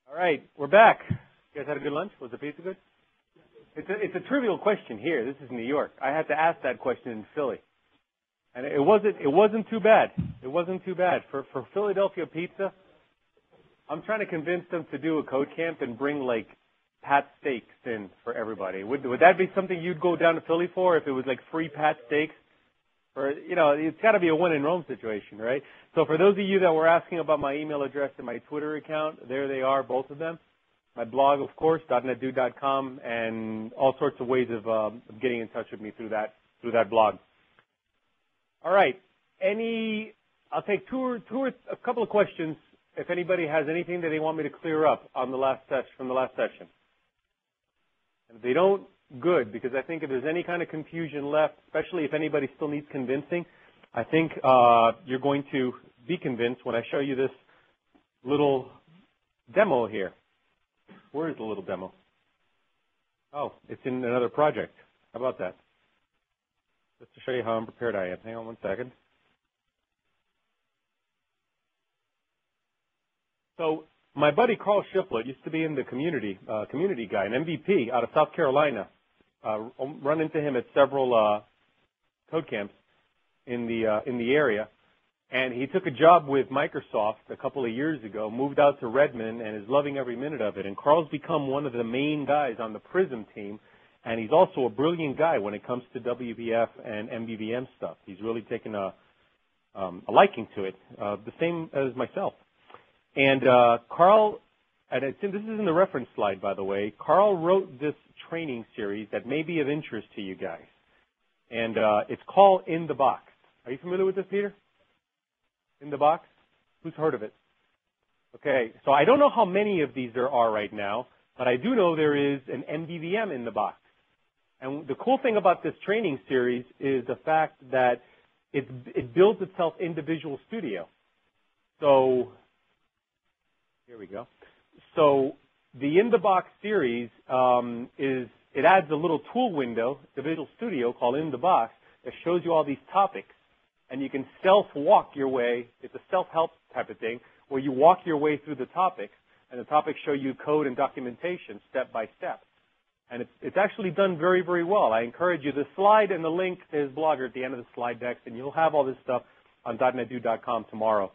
All right, we're back. You guys had a good lunch? Was the pizza good? It's a trivial question here. This is New York. I had to ask that question in Philly, and it wasn't too bad. It wasn't too bad for Philadelphia pizza. I'm trying to convince them to do a code camp and bring like Pat steaks in for everybody. Would that be something you'd go down to Philly for if it was like free Pat steaks? Or, you know, it's got to be a when in Rome situation, right? So for those of you that were asking about my email address and my Twitter account, there they are, both of them. My blog, of course, .netdude.com, and all sorts of ways of getting in touch with me through that blog. All right. I'll take a couple of questions if anybody has anything that they want me to clear up on from the last session. And if they don't, good, because I think if there's any kind of confusion left, especially if anybody still needs convincing, I think you're going to be convinced when I show you this little demo here. Where is the little demo? Oh, it's in another project. How about that? Just to show you how unprepared I am. Hang on one second. So my buddy Carl Shiplet used to be in the community guy, an MVP out of South Carolina. Run into him at several code camps in the area, and he took a job with Microsoft a couple of years ago, moved out to Redmond, and is loving every minute of it. And Carl's become one of the main guys on the Prism team, and he's also a brilliant guy when it comes to WPF and MVVM stuff. He's really taken a liking to it, the same as myself. And Carl, and this is in the reference slide, by the way, Carl wrote this training series that may be of interest to you guys. And it's called In the Box. Are you familiar with this, Peter? In the Box? Who's heard of it? Okay, so I don't know how many of these there are right now, but I do know there is an MVVM in the box. And the cool thing about this training series is the fact that it builds itself in Visual Studio. So, here we go. So the In the Box series it adds a little tool window to Visual Studio called In the Box that shows you all these topics, and you can self-walk your way. It's a self-help type of thing where you walk your way through the topics, and the topics show you code and documentation step by step. And it's actually done very, very well. I encourage you. The slide and the link to his blog are at the end of the slide decks, and you'll have all this stuff on .netdude.com tomorrow.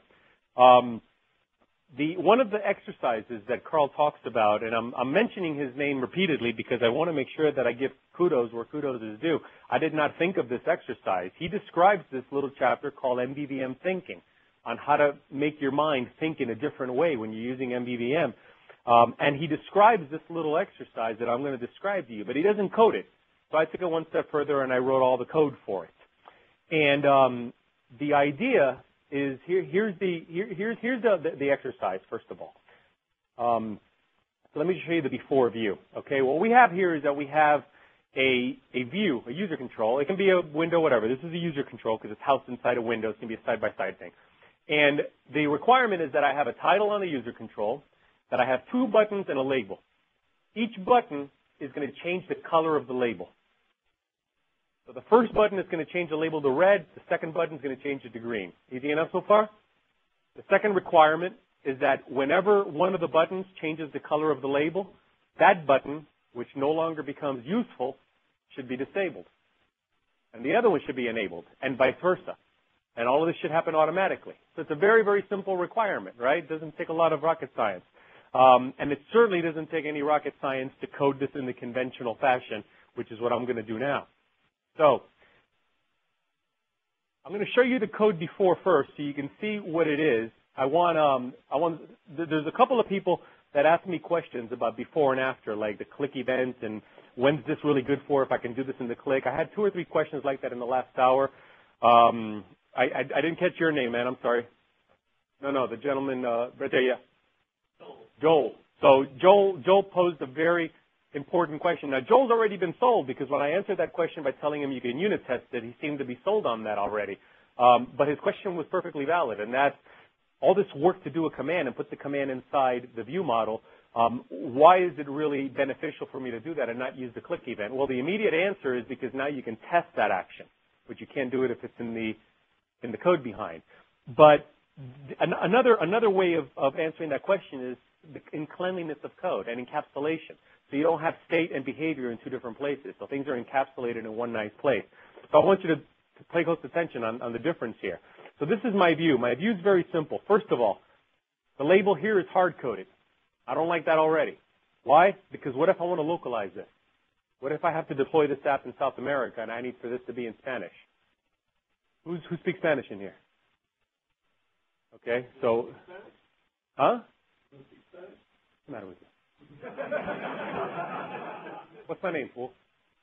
One of the exercises that Carl talks about, and I'm mentioning his name repeatedly because I want to make sure that I give kudos where kudos is due. I did not think of this exercise. He describes this little chapter called MVVM Thinking on how to make your mind think in a different way when you're using MVVM. And he describes this little exercise that I'm going to describe to you, but he doesn't code it. So I took it one step further and I wrote all the code for it. And the idea is here's the exercise, first of all. So let me show you the before view. Okay, what we have here is that we have a view, a user control. It can be a window, whatever. This is a user control because it's housed inside a window. It can be a side-by-side thing. And the requirement is that I have a title on the user control, that I have 2 buttons and a label. Each button is going to change the color of the label. So the first button is going to change the label to red. The second button is going to change it to green. Easy enough so far? The second requirement is that whenever one of the buttons changes the color of the label, that button, which no longer becomes useful, should be disabled. And the other one should be enabled, and vice versa. And all of this should happen automatically. So it's a very, very simple requirement, right? It doesn't take a lot of rocket science. And it certainly doesn't take any rocket science to code this in the conventional fashion, which is what I'm going to do now. So I'm going to show you the code before first so you can see what it is. There's a couple of people that ask me questions about before and after, like the click event and when's this really good for if I can do this in the click. I had 2 or 3 questions like that in the last hour. I didn't catch your name, man. I'm sorry. No, the gentleman right there, yeah. Joel. So Joel posed a very important question. Now, Joel's already been sold because when I answered that question by telling him you can unit test it, he seemed to be sold on that already. But his question was perfectly valid, and that's all this work to do a command and put the command inside the view model. Why is it really beneficial for me to do that and not use the click event? Well, the immediate answer is because now you can test that action, but you can't do it if it's in the code behind. But Another way of answering that question is in cleanliness of code and encapsulation. So you don't have state and behavior in two different places. So things are encapsulated in one nice place. So I want you to pay close attention on the difference here. So this is my view. My view is very simple. First of all, the label here is hard-coded. I don't like that already. Why? Because what if I want to localize this? What if I have to deploy this app in South America and I need for this to be in Spanish? Who speaks Spanish in here? Okay, so, huh? What's the matter with you? What's my name, fool?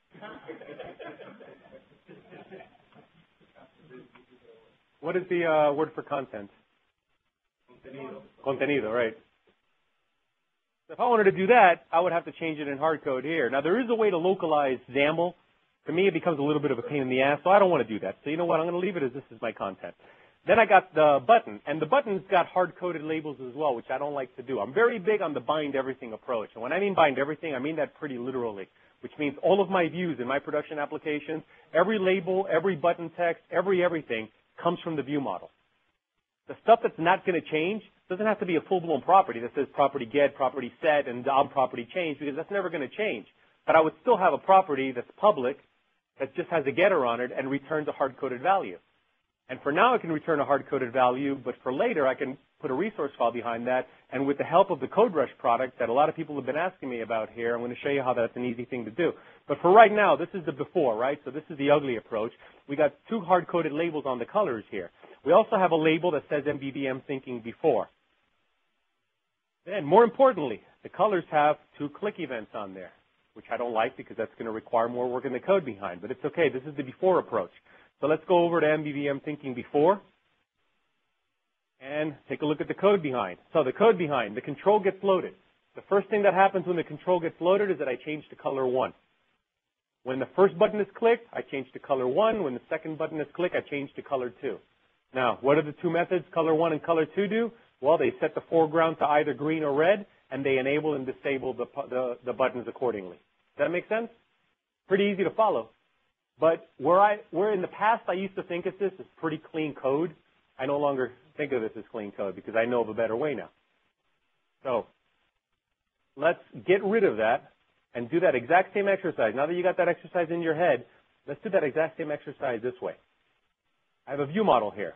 What is the word for content? Contenido, right. So if I wanted to do that, I would have to change it in hard code here. Now, there is a way to localize XAML. To me, it becomes a little bit of a pain in the ass, so I don't want to do that. So you know what? I'm going to leave it as this is my content. Then I got the button, and the button's got hard-coded labels as well, which I don't like to do. I'm very big on the bind everything approach. And when I mean bind everything, I mean that pretty literally, which means all of my views in my production applications, every label, every button text, everything comes from the view model. The stuff that's not going to change doesn't have to be a full-blown property that says property get, property set, and DOM property change, because that's never going to change. But I would still have a property that's public that just has a getter on it and returns a hard-coded value. And for now, I can return a hard-coded value, but for later, I can put a resource file behind that. And with the help of the CodeRush product that a lot of people have been asking me about here, I'm going to show you how that's an easy thing to do. But for right now, this is the before, right? So this is the ugly approach. We got two hard-coded labels on the colors here. We also have a label that says MVVM thinking before. Then, more importantly, the colors have two click events on there, which I don't like because that's going to require more work in the code behind. But it's okay. This is the before approach. So let's go over to MVVM thinking before and take a look at the code behind. So the code behind, the control gets loaded. The first thing that happens when the control gets loaded is that I change to color 1. When the first button is clicked, I change to color 1. When the second button is clicked, I change to color 2. Now, what do the two methods, color 1 and color 2, do? Well, they set the foreground to either green or red, and they enable and disable the buttons accordingly. Does that make sense? Pretty easy to follow. But where in the past I used to think of this as pretty clean code, I no longer think of this as clean code because I know of a better way now. So let's get rid of that and do that exact same exercise. Now that you got that exercise in your head, let's do that exact same exercise this way. I have a view model here.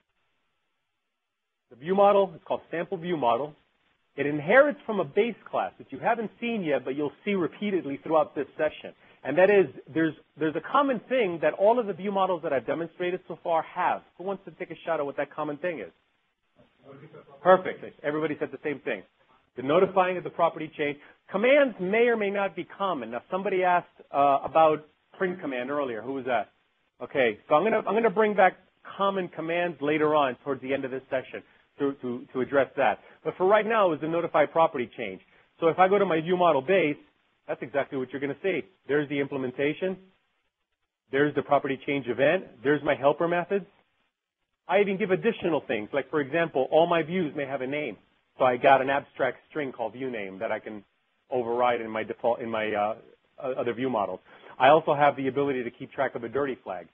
The view model is called sample view model. It inherits from a base class that you haven't seen yet, but you'll see repeatedly throughout this session. And that is, there's a common thing that all of the view models that I've demonstrated so far have. Who wants to take a shot at what that common thing is? Perfect. Everybody said the same thing. The notifying of the property change. Commands may or may not be common. Now, somebody asked about print command earlier. Who was that? Okay, so I'm gonna bring back common commands later on towards the end of this session to address that. But for right now, is the notify property change. So if I go to my view model base, that's exactly what you're going to see. There's the implementation. There's the property change event. There's my helper methods. I even give additional things, like for example, all my views may have a name. So I got an abstract string called view name that I can override in my default other view models. I also have the ability to keep track of a dirty flag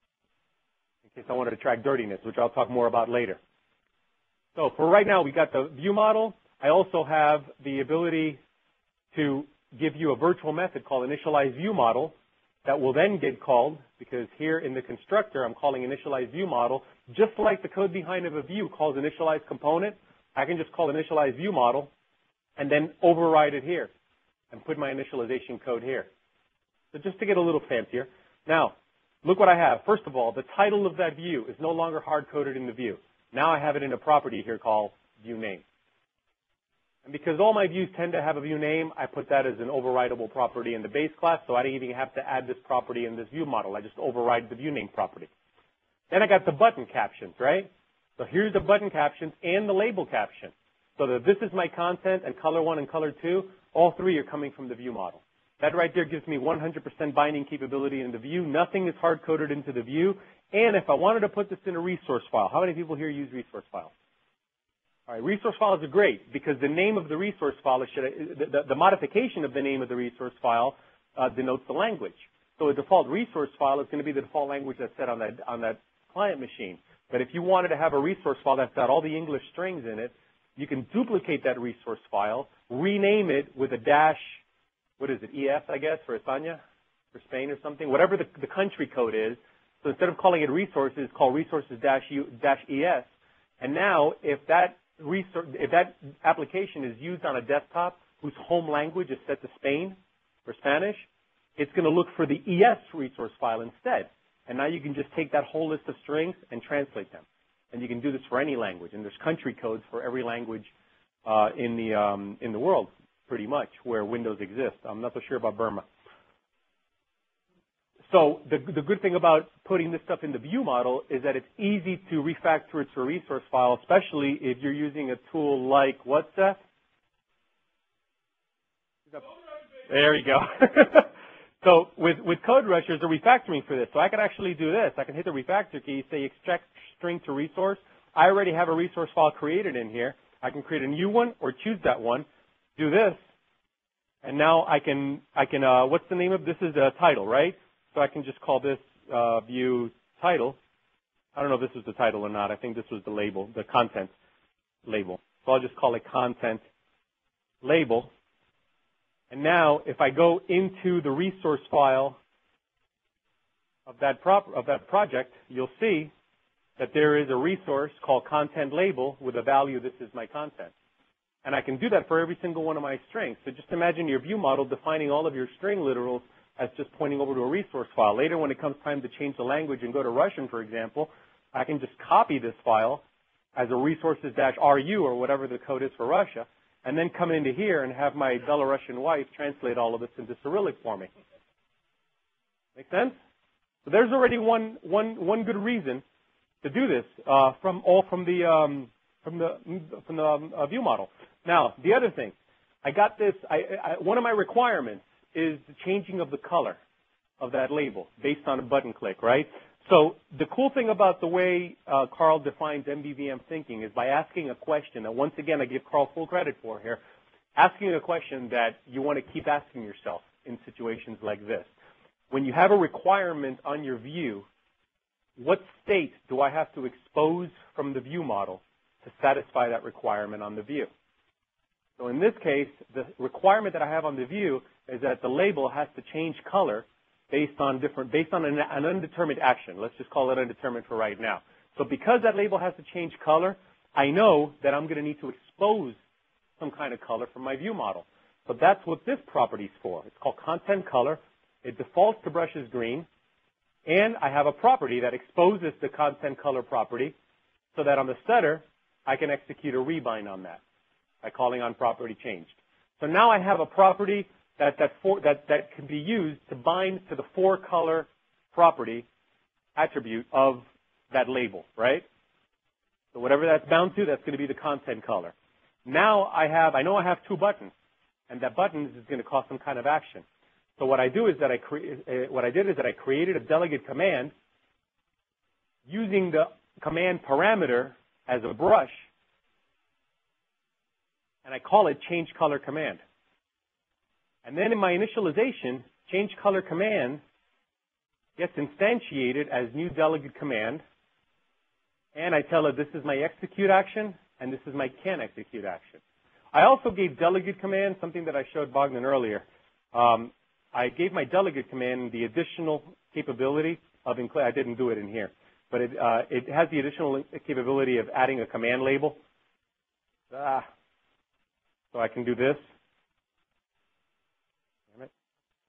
in case I wanted to track dirtiness, which I'll talk more about later. So for right now, we got the view model. I also have the ability to give you a virtual method called initialize view model that will then get called, because here in the constructor, I'm calling initialize view model, just like the code behind of a view calls initialize component. I can just call initialize view model and then override it here and put my initialization code here. So just to get a little fancier. Now, look what I have. First of all, the title of that view is no longer hard-coded in the view. Now I have it in a property here called view name. And because all my views tend to have a view name, I put that as an overridable property in the base class, so I didn't even have to add this property in this view model. I just override the view name property. Then I got the button captions, right? So here's the button captions and the label caption. So that this is my content and color 1 and color 2, all three are coming from the view model. That right there gives me 100% binding capability in the view. Nothing is hard-coded into the view. And if I wanted to put this in a resource file, how many people here use resource files? All right, resource files are great because the name of the resource file, the modification of the name of the resource file denotes the language. So a default resource file is going to be the default language that's set on that client machine. But if you wanted to have a resource file that's got all the English strings in it, you can duplicate that resource file, rename it with a dash, what is it, ES, I guess, for España, for Spain or something, whatever the country code is. So instead of calling it resources, it's called resources-ES. And now, if that application is used on a desktop whose home language is set to Spain or Spanish, it's going to look for the ES resource file instead. And now you can just take that whole list of strings and translate them. And you can do this for any language. And there's country codes for every language in the world, pretty much, where Windows exists. I'm not so sure about Burma. So the good thing about putting this stuff in the view model is that it's easy to refactor it to a resource file, especially if you're using a tool like what, Seth? There you go. So with CodeRush, there's a refactoring for this. So I can actually do this. I can hit the refactor key, say extract string to resource. I already have a resource file created in here. I can create a new one or choose that one, do this, and now I can what's the name of this? Is the title, right? So I can just call this view title. I don't know if this was the title or not. I think this was the label, the content label. So I'll just call it content label. And now if I go into the resource file of that project, you'll see that there is a resource called content label with a value, this is my content. And I can do that for every single one of my strings. So just imagine your view model defining all of your string literals as just pointing over to a resource file. Later, when it comes time to change the language and go to Russian, for example, I can just copy this file as a resources-ru or whatever the code is for Russia, and then come into here and have my Belarusian wife translate all of this into Cyrillic for me. Make sense? So there's already one good reason to do this from the view model. Now, the other thing, I got this. One of my requirements is the changing of the color of that label based on a button click, right? So the cool thing about the way Carl defines MVVM thinking is by asking a question that, once again, I give Carl full credit for here, asking a question that you want to keep asking yourself in situations like this. When you have a requirement on your view, what state do I have to expose from the view model to satisfy that requirement on the view? So in this case, the requirement that I have on the view is that the label has to change color based on an undetermined action. Let's just call it undetermined for right now. So because that label has to change color, I know that I'm going to need to expose some kind of color from my view model. So that's what this property is for. It's called content color. It defaults to brushes green. And I have a property that exposes the content color property so that on the setter, I can execute a rebind on that by calling on property changed. So now I have a property that can be used to bind to the for-color property attribute of that label, right? So whatever that's bound to, that's going to be the content color. Now I know I have two buttons, and that button is going to cause some kind of action. So what I do is that I created a delegate command using the command parameter as a brush, and I call it change color command. And then in my initialization, change color command gets instantiated as new delegate command, and I tell it this is my execute action and this is my can execute action. I also gave delegate command, something that I showed Bogdan earlier. I gave my delegate command the additional capability of include. I didn't do it in here, but it has the additional capability of adding a command label. So I can do this. Damn it.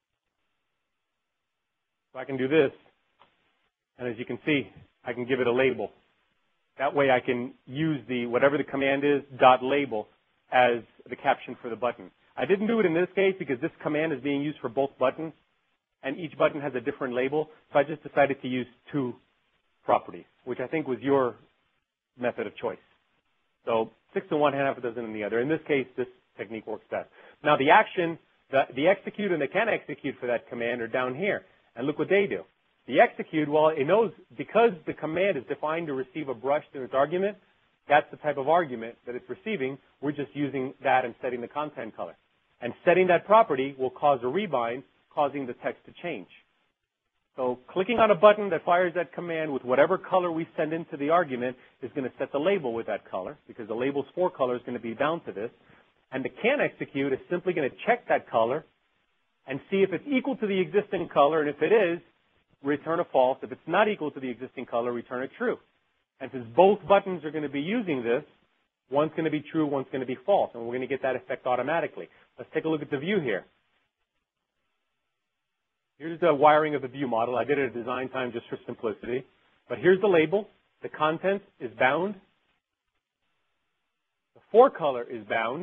So I can do this, and as you can see, I can give it a label. That way I can use the whatever the command is dot label as the caption for the button. I didn't do it in this case because this command is being used for both buttons, and each button has a different label. So I just decided to use two properties, which I think was your method of choice. So 6 in one hand, half a dozen in the other. In this case, this technique works best. Now the action, the execute and the can execute for that command are down here. And look what they do. The execute, well, it knows because the command is defined to receive a brush to its argument, that's the type of argument that it's receiving. We're just using that and setting the content color. And setting that property will cause a rebind, causing the text to change. So clicking on a button that fires that command with whatever color we send into the argument is going to set the label with that color, because the label's for color is going to be bound to this. And the can execute is simply going to check that color and see if it's equal to the existing color, and if it is, return a false. If it's not equal to the existing color, return a true. And since both buttons are going to be using this, one's going to be true, one's going to be false, and we're going to get that effect automatically. Let's take a look at the view here. Here's the wiring of the view model. I did it at design time just for simplicity. But here's the label. The content is bound. The for color is bound.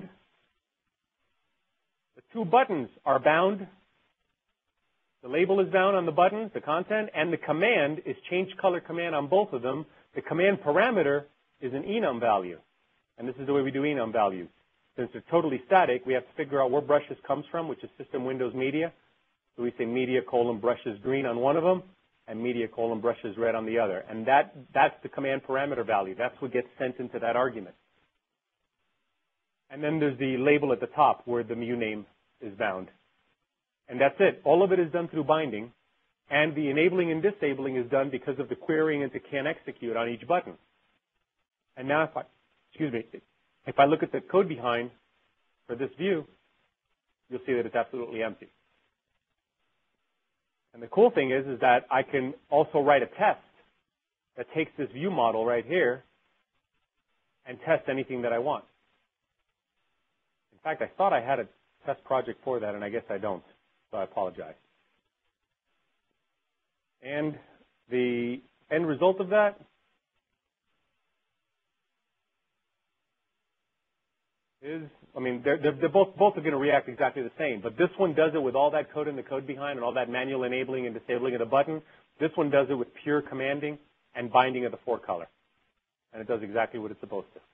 The two buttons are bound. The label is bound on the button, the content, and the command is change color command on both of them. The command parameter is an enum value. And this is the way we do enum values. Since they're totally static, we have to figure out where brushes comes from, which is System Windows Media. So we say media colon brushes green on one of them and media colon brushes red on the other. And that's the command parameter value. That's what gets sent into that argument. And then there's the label at the top where the view name is bound. And that's it. All of it is done through binding. And the enabling and disabling is done because of the querying into can execute on each button. And now if I look at the code behind for this view, you'll see that it's absolutely empty. And the cool thing is that I can also write a test that takes this view model right here and test anything that I want. In fact, I thought I had a test project for that, and I guess I don't, so I apologize. And the end result of that is, I mean, they're both are going to react exactly the same, but this one does it with all that code in the code behind and all that manual enabling and disabling of the button. This one does it with pure commanding and binding of the for color, and it does exactly what it's supposed to.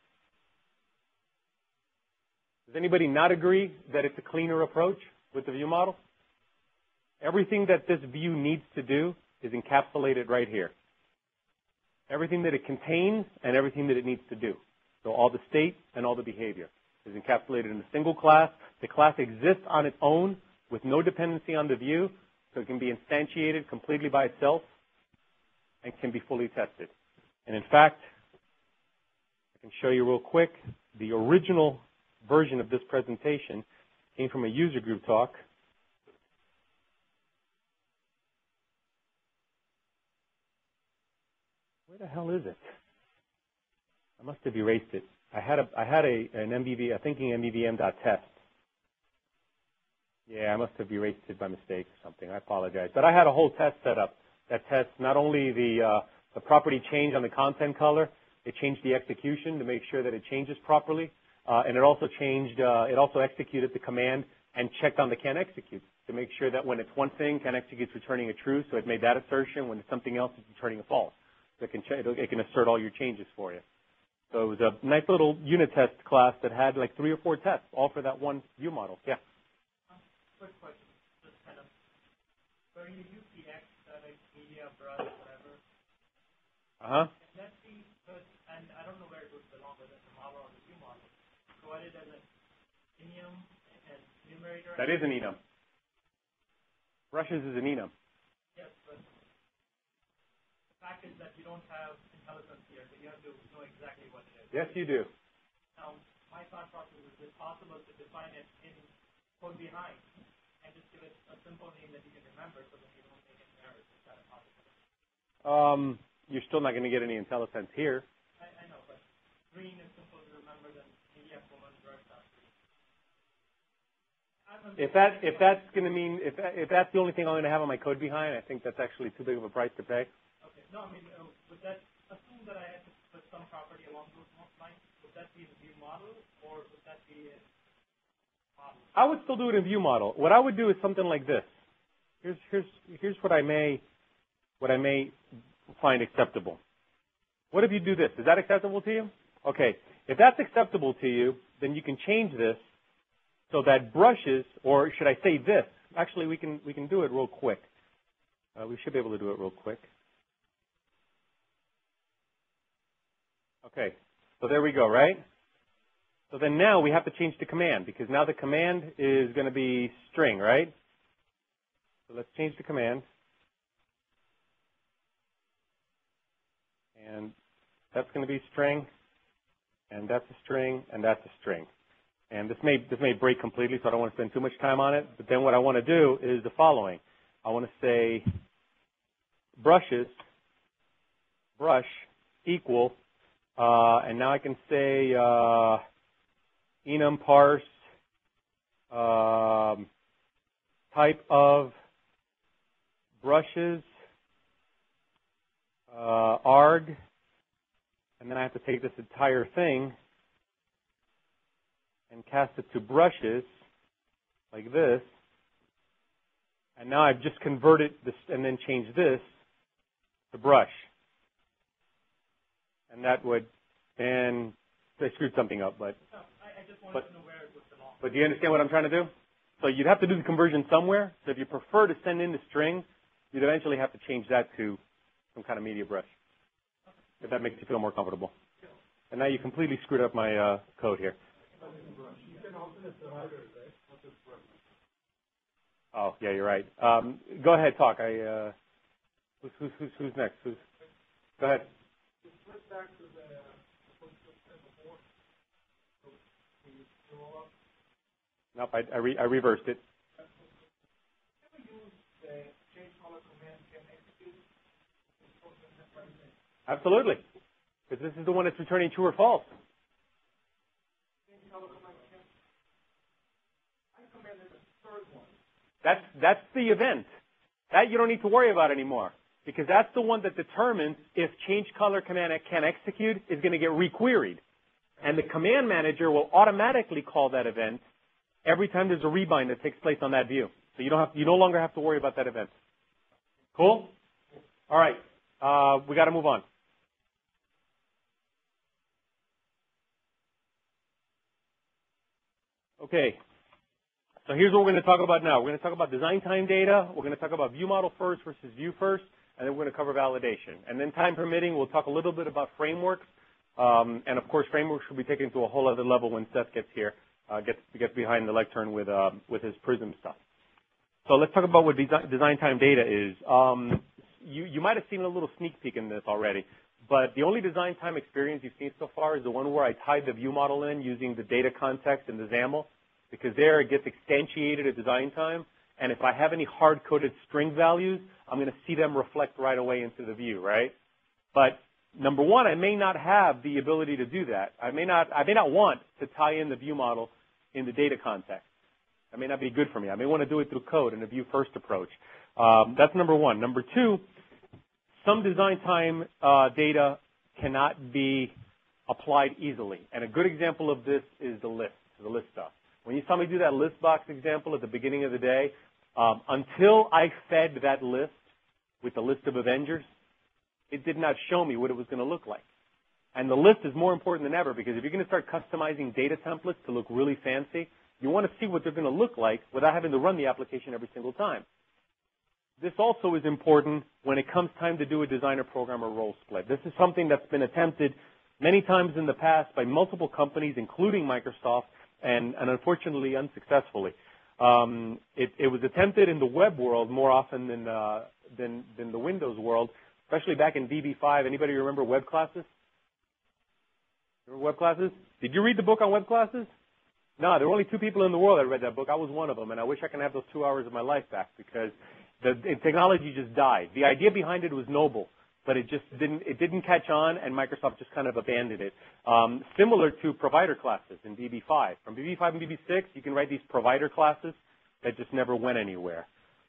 Does anybody not agree that it's a cleaner approach with the view model? Everything that this view needs to do is encapsulated right here. Everything that it contains and everything that it needs to do. So all the state and all the behavior is encapsulated in a single class. The class exists on its own with no dependency on the view, so it can be instantiated completely by itself and can be fully tested. And in fact, I can show you real quick, the original version of this presentation came from a user group talk. Where the hell is it? I must have erased it. I had an MVV, a thinking MVVM.test. Yeah, I must have erased it by mistake or something. I apologize. But I had a whole test set up that tests not only the property change on the content color, it changed the execution to make sure that it changes properly, and it also changed, it also executed the command and checked on the can execute to make sure that when it's one thing, can execute's returning a true, so it made that assertion. When it's something else, it's returning a false. So it can assert all your changes for you. So it was a nice little unit test class that had like 3 or 4 tests, all for that one view model. Yeah. Quick question, just kind of, where you use the X, static, media, brush, whatever. Can that be, and I don't know where it would belong, whether it's a model or the view model, provided as an enum and numerator? That is an enum. Brushes is an enum. Yes, but the fact is that you don't have intelligence here, so you have to know exactly what it is. Yes, you do. Now, my thought process is it possible to define it in code behind and just give it a simple name that you can remember so that you don't make any errors? Is that a possibility? You're still not going to get any IntelliSense here. I know, but green is simple to remember than media colon brush dot green. If that's going to mean, if that's the only thing I'm going to have on my code behind, I think that's actually too big of a price to pay. Okay. No, I mean, would that assume that I had to put some property along those lines? Would that be the view model, or would that be a model? I would still do it in view model. What I would do is something like this. Here's what I may find acceptable. What if you do this? Is that acceptable to you? Okay. If that's acceptable to you, then you can change this so that brushes, or should I say this? Actually, we can do it real quick. We should be able to do it real quick. Okay. So there we go, right? So then now we have to change the command, because now the command is going to be string, right? So let's change the command. And that's going to be string, and that's a string, and that's a string. And this may break completely, so I don't want to spend too much time on it. But then what I want to do is the following. I want to say brushes, brush, equal, and now I can say enum parse type of brushes, arg, and then I have to take this entire thing and cast it to brushes like this. And now I've just converted this and then changed this to brush. And that would, and I screwed something up, but. No, I just wanted to know where it would belong. But do you understand what I'm trying to do? So you'd have to do the conversion somewhere. So if you prefer to send in the string, you'd eventually have to change that to some kind of media brush, if that makes you feel more comfortable. And now you completely screwed up my code here. Oh, yeah, you're right. Go ahead, talk. Who's next? Go ahead. Nope, I reversed it. Absolutely, because this is the one that's returning true or false. That's the event. That you don't need to worry about anymore, because that's the one that determines if change color command can execute is going to get requeried. And the command manager will automatically call that event every time there's a rebind that takes place on that view. So you no longer have to worry about that event. Cool? All right. We got to move on. Okay. So here's what we're going to talk about now. We're going to talk about design time data. We're going to talk about view model first versus view first, and then we're going to cover validation. And then time permitting, we'll talk a little bit about frameworks. And of course, frameworks will be taken to a whole other level when Seth gets here, gets behind the lectern with his Prism stuff. So let's talk about what design time data is. You might have seen a little sneak peek in this already, but the only design time experience you've seen so far is the one where I tied the view model in using the data context and the XAML, because there it gets instantiated at design time, and if I have any hard-coded string values, I'm going to see them reflect right away into the view, right? But number one, I may not have the ability to do that. I may not want to tie in the view model in the data context. That may not be good for me. I may want to do it through code in a view-first approach. That's number one. Number two, some design time data cannot be applied easily. And a good example of this is the list stuff. When you saw me do that list box example at the beginning of the day, until I fed that list with the list of Avengers, it did not show me what it was going to look like. And the list is more important than ever, because if you're going to start customizing data templates to look really fancy, you want to see what they're going to look like without having to run the application every single time. This also is important when it comes time to do a designer-programmer role split. This is something that's been attempted many times in the past by multiple companies, including Microsoft, and unfortunately unsuccessfully. It was attempted in the web world more often than the Windows world, especially back in VB5. Anybody remember web classes? Remember web classes? Did you read the book on web classes? No, there were only 2 people in the world that read that book. I was one of them, and I wish I could have those 2 hours of my life back, because the technology just died. The idea behind it was noble, but it didn't catch on, and Microsoft just kind of abandoned it. Similar to provider classes in VB5. From VB5 and VB6, you can write these provider classes that just never went anywhere.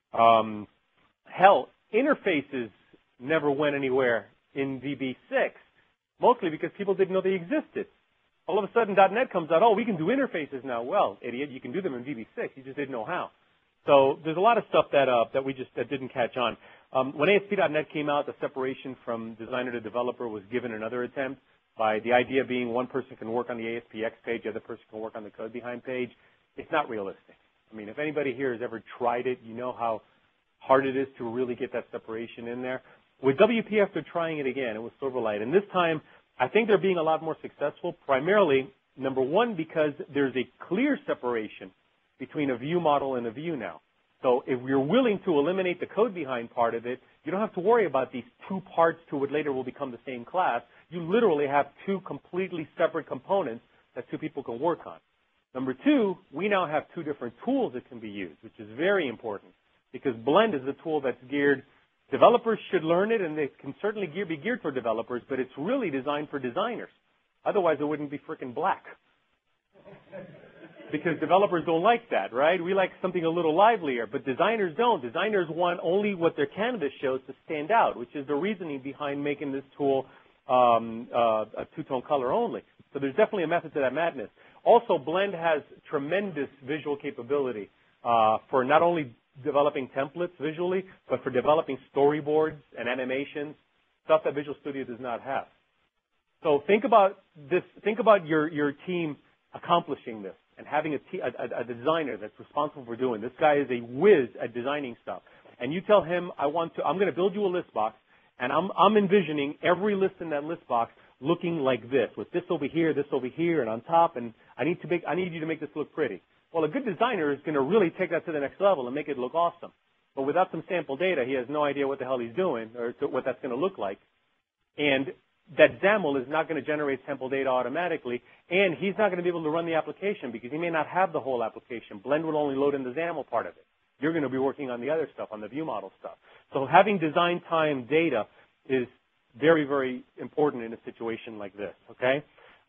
Hell, interfaces never went anywhere in VB6, mostly because people didn't know they existed. All of a sudden, .NET comes out, oh, we can do interfaces now. Well, idiot, you can do them in VB6. You just didn't know how. So there's a lot of stuff that didn't catch on. When ASP.NET came out, the separation from designer to developer was given another attempt, by the idea being one person can work on the ASPX page, the other person can work on the code behind page. It's not realistic. I mean, if anybody here has ever tried it, you know how hard it is to really get that separation in there. With WPF, they're trying it again. It was Silverlight. And this time, I think they're being a lot more successful, primarily, number one, because there's a clear separation between a view model and a view now. So if you're willing to eliminate the code behind part of it, you don't have to worry about these two parts to what later will become the same class. You literally have two completely separate components that two people can work on. Number two, we now have two different tools that can be used, which is very important because Blend is a tool that's geared, developers should learn it and it can certainly be geared for developers, but it's really designed for designers. Otherwise it wouldn't be freaking black. Because developers don't like that, right? We like something a little livelier, but designers don't. Designers want only what their canvas shows to stand out, which is the reasoning behind making this tool a two-tone color only. So there's definitely a method to that madness. Also, Blend has tremendous visual capability for not only developing templates visually, but for developing storyboards and animations, stuff that Visual Studio does not have. So think about this. Think about your team accomplishing this and having a designer that's responsible for doing. This guy is a whiz at designing stuff. And you tell him, I'm going to build you a list box, and I'm envisioning every list in that list box looking like this, with this over here, and on top, and I need you to make this look pretty. Well, a good designer is going to really take that to the next level and make it look awesome. But without some sample data, he has no idea what the hell he's doing or what that's going to look like. And that XAML is not going to generate sample data automatically, and he's not going to be able to run the application because he may not have the whole application. Blend will only load in the XAML part of it. You're going to be working on the other stuff, on the view model stuff. So having design time data is very, very important in a situation like this, okay?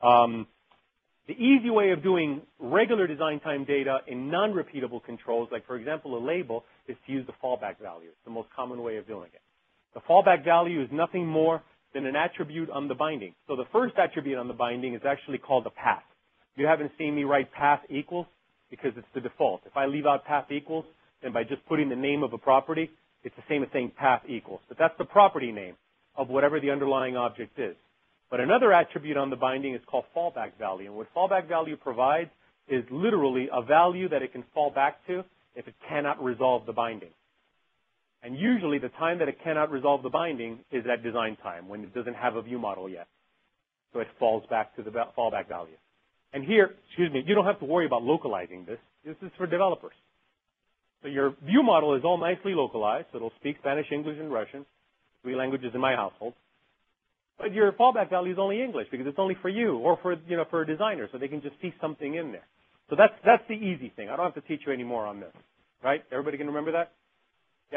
The easy way of doing regular design time data in non-repeatable controls, like, for example, a label, is to use the fallback value. It's the most common way of doing it. The fallback value is nothing more than an attribute on the binding. So the first attribute on the binding is actually called the path. You haven't seen me write path equals because it's the default. If I leave out path equals, then by just putting the name of a property, it's the same as saying path equals. But that's the property name of whatever the underlying object is. But another attribute on the binding is called fallback value. And what fallback value provides is literally a value that it can fall back to if it cannot resolve the binding. And usually the time that it cannot resolve the binding is at design time, when it doesn't have a view model yet. So it falls back to the fallback value. And here, you don't have to worry about localizing this. This is for developers. So your view model is all nicely localized, so it'll speak Spanish, English, and Russian, 3 languages in my household. But your fallback value is only English because it's only for you or for a designer, so they can just see something in there. So that's the easy thing. I don't have to teach you any more on this, right? Everybody can remember that? Yeah.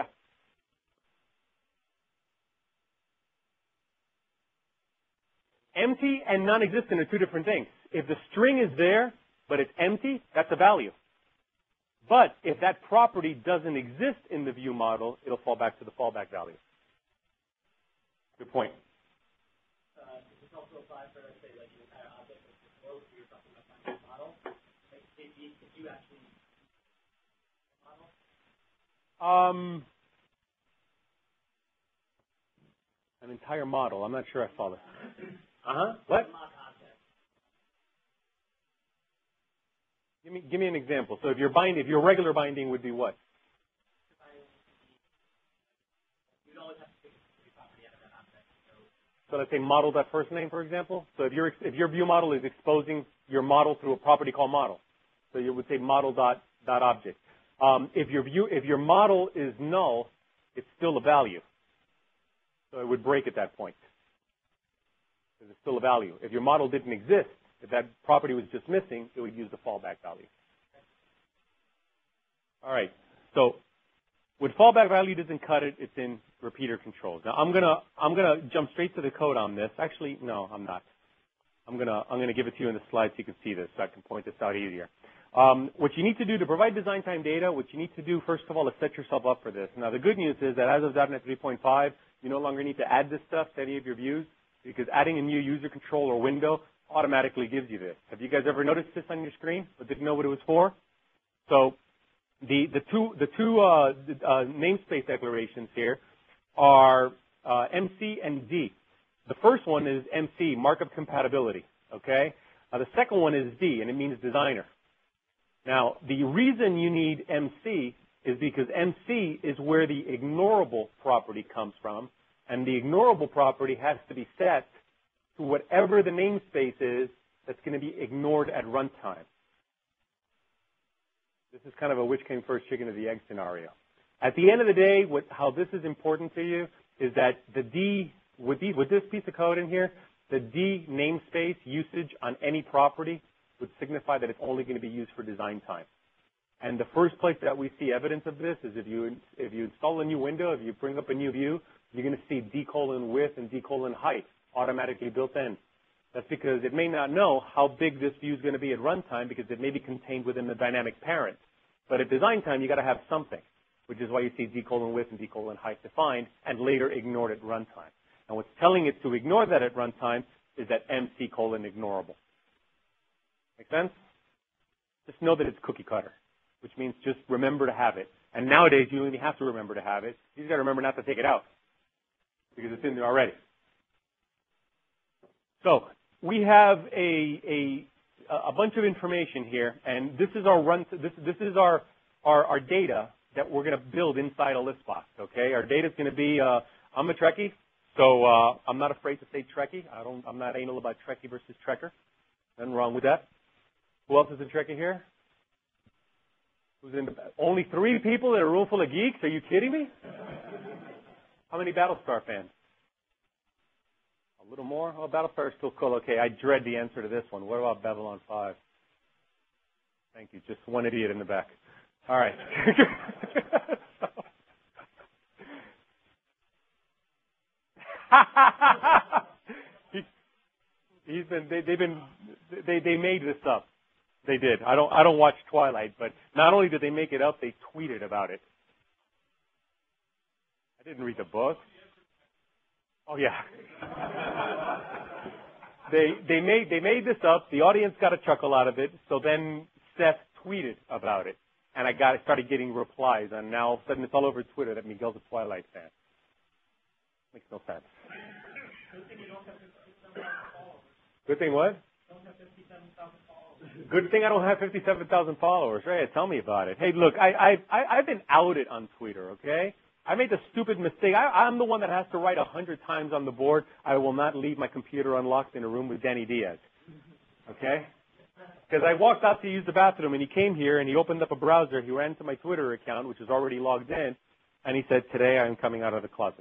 Empty and non-existent are two different things. If the string is there, but it's empty, that's a value. But if that property doesn't exist in the view model, it'll fall back to the fallback value. Good point. Does this also apply for, say, like an entire object that's disclosed or you're talking about finding a model? Like, if you actually model? An entire model. I'm not sure I follow. What? Give me an example. So if your regular binding would be what? So let's say model.first name, for example. So if your view model is exposing your model through a property called model, so you would say model.object. If your model is null, it's still a value. So it would break at that point. Because it's still a value. If your model didn't exist, if that property was just missing, it would use the fallback value. All right. So when fallback value doesn't cut it, it's in repeater controls. Now I'm gonna jump straight to the code on this. Actually, no, I'm not. I'm gonna give it to you in the slides so you can see this, so I can point this out easier. What you need to do to provide design time data, what you need to do first of all is set yourself up for this. Now the good news is that as of .NET 3.5, you no longer need to add this stuff to any of your views because adding a new user control or window automatically gives you this. Have you guys ever noticed this on your screen but didn't know what it was for? So the two namespace declarations here are MC and D. The first one is MC, markup compatibility, okay? The second one is D, and it means designer. Now, the reason you need MC is because MC is where the ignorable property comes from, and the ignorable property has to be set to whatever the namespace is that's going to be ignored at runtime. This is kind of a which came first, chicken or the egg scenario. At the end of the day, how this is important to you is that the D, with this piece of code in here, the D namespace usage on any property would signify that it's only going to be used for design time. And the first place that we see evidence of this is if you install a new window, if you bring up a new view, you're going to see d:width and d:height automatically built in. That's because it may not know how big this view is going to be at runtime because it may be contained within the dynamic parent. But at design time, you got to have something, which is why you see d:width and d:height defined and later ignored at runtime. And what's telling it to ignore that at runtime is that MC:ignorable. Make sense? Just know that it's cookie cutter, which means just remember to have it. And nowadays, you only have to remember to have it. You just got to remember not to take it out because it's in there already. So we have a bunch of information here, and this is our this is our data that we're going to build inside a list box. Okay, our data is going to be. I'm a Trekkie, so I'm not afraid to say Trekkie. I'm not anal about Trekkie versus Trekker. Nothing wrong with that. Who else is a Trekkie here? Who's in only 3 people in a room full of geeks? Are you kidding me? How many Battlestar fans? A little more? Oh, Battlestar is still cool. Okay, I dread the answer to this one. What about Babylon 5? Thank you. Just one idiot in the back. All right. They made this up. They did. I don't watch Twilight, but not only did they make it up, they tweeted about it. I didn't read the book. Oh yeah. They made this up. The audience got a chuckle out of it. So then Seth tweeted about it, and I started getting replies, and now all of a sudden it's all over Twitter that Miguel's a Twilight fan. Makes no sense. Good thing you don't have 57,000 followers. Good thing what? Don't have 57,000 followers. Good thing I don't have 57,000 followers. Right? Tell me about it. Hey, look, I've been outed on Twitter. Okay. I made the stupid mistake. I'm the one that has to write 100 times on the board. I will not leave my computer unlocked in a room with Danny Diaz. Okay? Because I walked out to use the bathroom, and he came here, and he opened up a browser. He ran to my Twitter account, which is already logged in, and he said, "Today I'm coming out of the closet."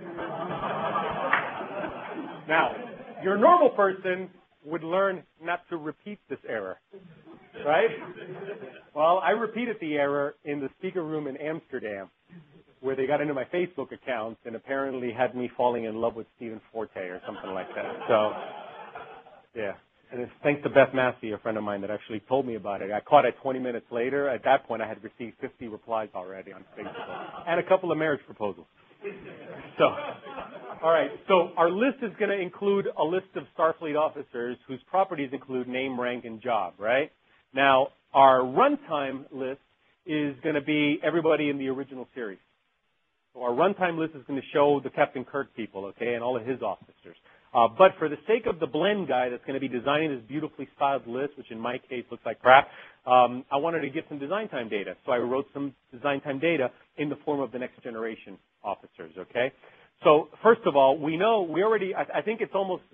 Now, your normal person would learn not to repeat this error, right? Well, I repeated the error in the speaker room in Amsterdam, where they got into my Facebook account and apparently had me falling in love with Stephen Forte or something like that. So, yeah. And it's thanks to Beth Massey, a friend of mine, that actually told me about it. I caught it 20 minutes later. At that point, I had received 50 replies already on Facebook and a couple of marriage proposals. So, all right. So our list is going to include a list of Starfleet officers whose properties include name, rank, and job, right? Now, our runtime list is going to be everybody in the original series. So our runtime list is going to show the Captain Kirk people, okay, and all of his officers. But for the sake of the blend guy that's going to be designing this beautifully styled list, which in my case looks like crap, I wanted to get some design time data. So I wrote some design time data in the form of the next generation officers, okay? So first of all, I think it's almost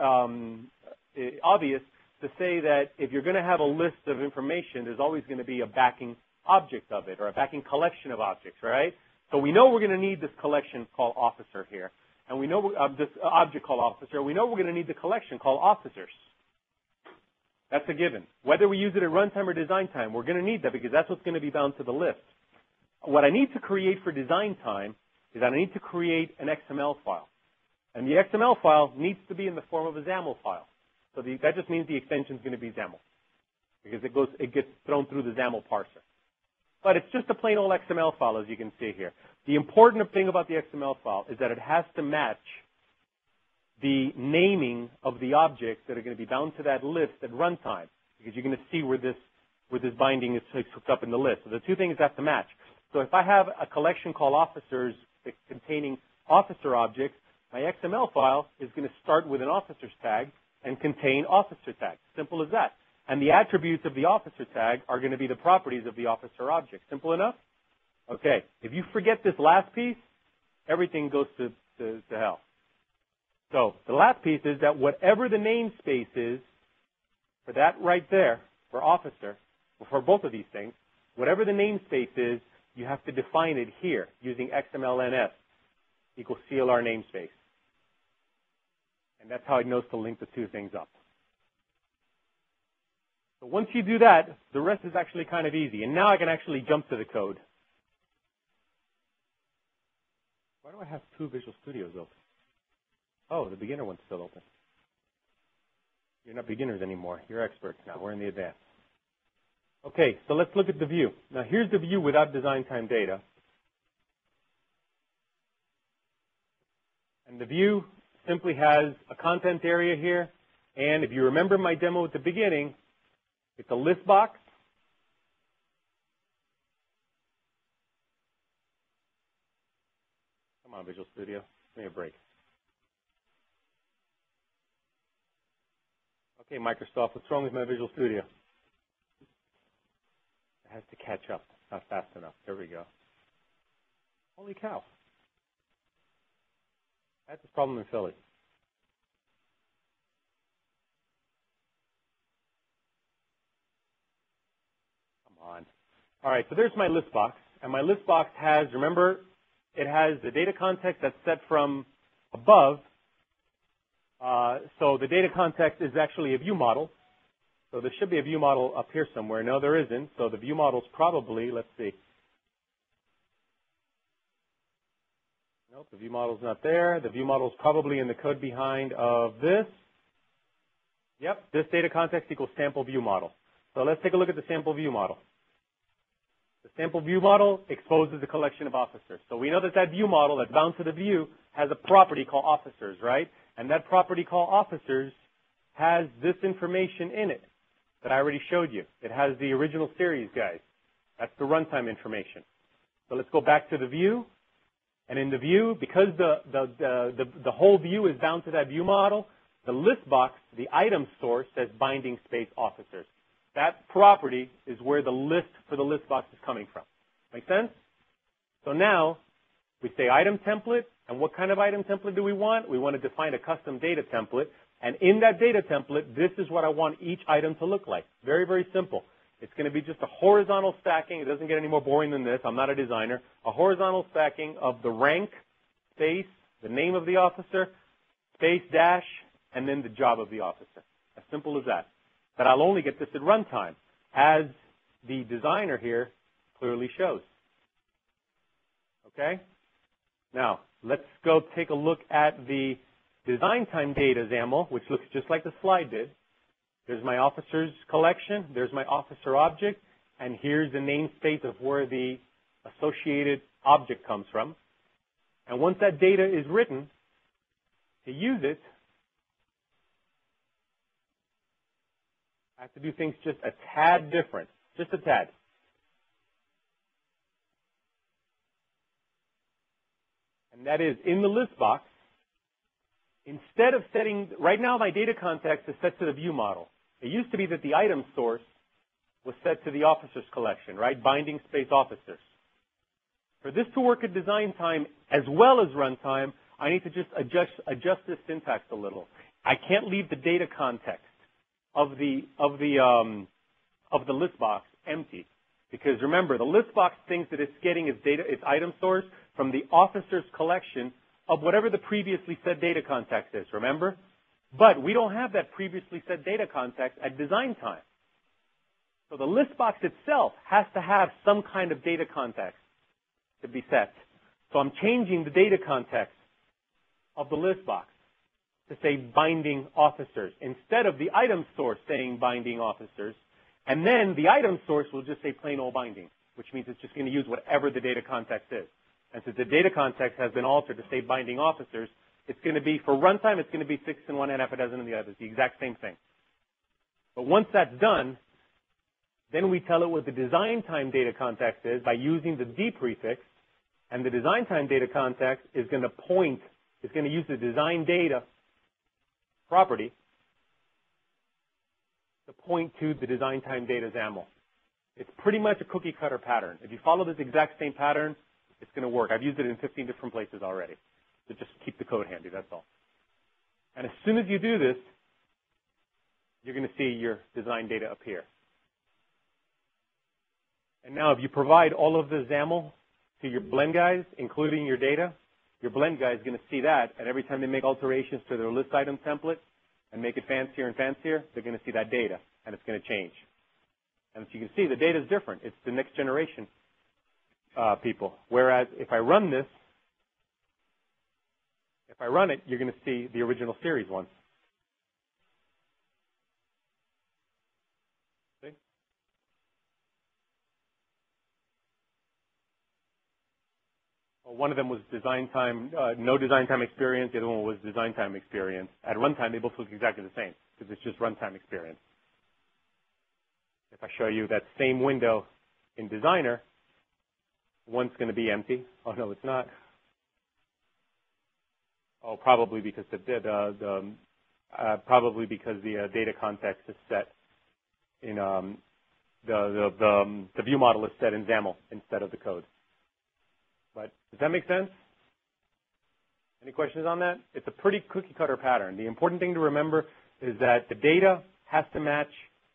obvious to say that if you're going to have a list of information, there's always going to be a backing object of it or a backing collection of objects, right? So we know we're going to need this collection called officer here. And we know this object called officer. We know we're going to need the collection called officers. That's a given. Whether we use it at runtime or design time, we're going to need that because that's what's going to be bound to the list. What I need to create for design time is that I need to create an XML file. And the XML file needs to be in the form of a XAML file. So that just means the extension is going to be XAML because it gets thrown through the XAML parser. But it's just a plain old XML file, as you can see here. The important thing about the XML file is that it has to match the naming of the objects that are going to be bound to that list at runtime, because you're going to see where this binding is hooked up in the list. So the two things have to match. So if I have a collection called officers containing officer objects, my XML file is going to start with an officers tag and contain officer tags. Simple as that. And the attributes of the officer tag are going to be the properties of the officer object. Simple enough? Okay. If you forget this last piece, everything goes to hell. So the last piece is that whatever the namespace is for that right there, for officer, for both of these things, Whatever the namespace is, you have to define it here using XMLNS equals CLR namespace. And that's how it knows to link the two things up. So once you do that, the rest is actually kind of easy. And now I can actually jump to the code. Why do I have two Visual Studios open? Oh, the beginner one's still open. You're not beginners anymore. You're experts now. We're in the advanced. Okay, so let's look at the view. Now here's the view without design time data. And the view simply has a content area here. And if you remember my demo at the beginning, it's a list box. Come on, Visual Studio. Give me a break. Okay, Microsoft, what's wrong with my Visual Studio? It has to catch up. It's not fast enough. There we go. Holy cow. That's a problem in Philly. Come on. All right, so there's my list box. And my list box has, remember, it has the data context that's set from above. So the data context is actually a view model. So there should be a view model up here somewhere. No, there isn't. So the view model is probably, let's see. Nope, the view model is not there. The view model is probably in the code behind of this. Yep, this data context equals sample view model. So let's take a look at the sample view model. The sample view model exposes a collection of officers. So we know that that view model that's bound to the view has a property called officers, right? And that property called officers has this information in it that I already showed you. It has the original series guide. That's the runtime information. So let's go back to the view. And in the view, because the whole view is bound to that view model, the list box, the item source, says binding space officers. That property is where the list for the list box is coming from. Make sense? So now we say item template. And what kind of item template do we want? We want to define a custom data template. And in that data template, this is what I want each item to look like. Very, very simple. It's going to be just a horizontal stacking. It doesn't get any more boring than this. I'm not a designer. A horizontal stacking of the rank, space, the name of the officer, space dash, and then the job of the officer. As simple as that. But I'll only get this at runtime, as the designer here clearly shows. Okay? Now, let's go take a look at the design time data XAML, which looks just like the slide did. There's my officers collection. There's my officer object. And here's the namespace of where the associated object comes from. And once that data is written, to use it, I have to do things just a tad different. Just a tad. And that is, in the list box, instead of setting, right now my data context is set to the view model. It used to be that the item source was set to the officers collection, right? Binding space officers. For this to work at design time as well as runtime, I need to just adjust this syntax a little. I can't leave the data context of the list box empty. Because remember, the list box thinks that it's getting its item source from the officer's collection of whatever the previously set data context is, remember? But we don't have that previously set data context at design time. So the list box itself has to have some kind of data context to be set. So I'm changing the data context of the list box to say binding officers instead of the item source saying binding officers. And then the item source will just say plain old binding, which means it's just going to use whatever the data context is. And since the data context has been altered to say binding officers, it's going to be, for runtime, it's going to be 6 in one and half a dozen in the other. It's the exact same thing. But once that's done, then we tell it what the design time data context is by using the D prefix. And the design time data context is going to point, it's going to use the design data property to point to the design time data XAML. It's pretty much a cookie cutter pattern. If you follow this exact same pattern, it's going to work. I've used it in 15 different places already. So just keep the code handy, that's all. And as soon as you do this, you're going to see your design data appear. And now if you provide all of the XAML to your blend guys, including your data, your blend guy is going to see that, and every time they make alterations to their list item template and make it fancier and fancier, they're going to see that data, and it's going to change. And as you can see, the data is different. It's the next generation people. Whereas if I run this, if I run it, you're going to see the original series ones. See? Well, one of them was design time, no design time experience. The other one was design time experience. At runtime, they both look exactly the same because it's just runtime experience. If I show you that same window in Designer, one's going to be empty. Oh, no, it's not. Oh, probably because the data context is set in the view model is set in XAML instead of the code. But does that make sense? Any questions on that? It's a pretty cookie cutter pattern. The important thing to remember is that the data has to match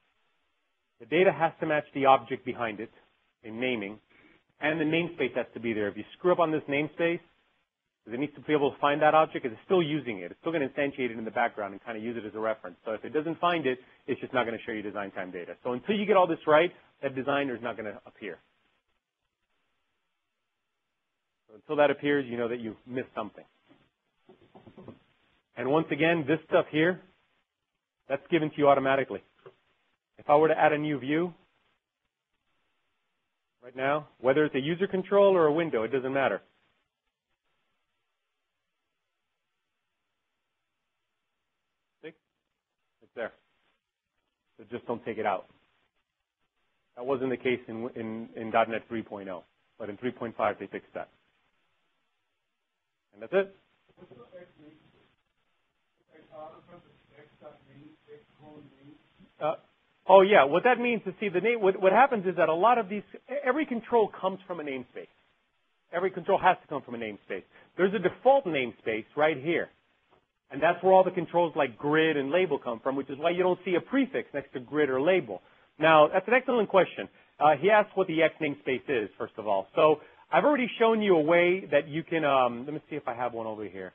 the object behind it in naming, and the namespace has to be there. If you screw up on this namespace, it needs to be able to find that object, because it's still using it. It's still going to instantiate it in the background and kind of use it as a reference. So if it doesn't find it, it's just not going to show you design time data. So until you get all this right, that designer is not going to appear. So until that appears, you know that you missed something. And once again, this stuff here, that's given to you automatically. If I were to add a new view right now, whether it's a user control or a window, it doesn't matter. See? It's there. So just don't take it out. That wasn't the case in .NET 3.0, but in 3.5 they fixed that. And that's it. Oh yeah, what that means is, see, the name. What happens is that a lot of these, every control comes from a namespace. Every control has to come from a namespace. There's a default namespace right here, and that's where all the controls like grid and label come from, which is why you don't see a prefix next to grid or label. Now, that's an excellent question. He asked what the X namespace is, first of all. So I've already shown you a way that you can. Let me see if I have one over here.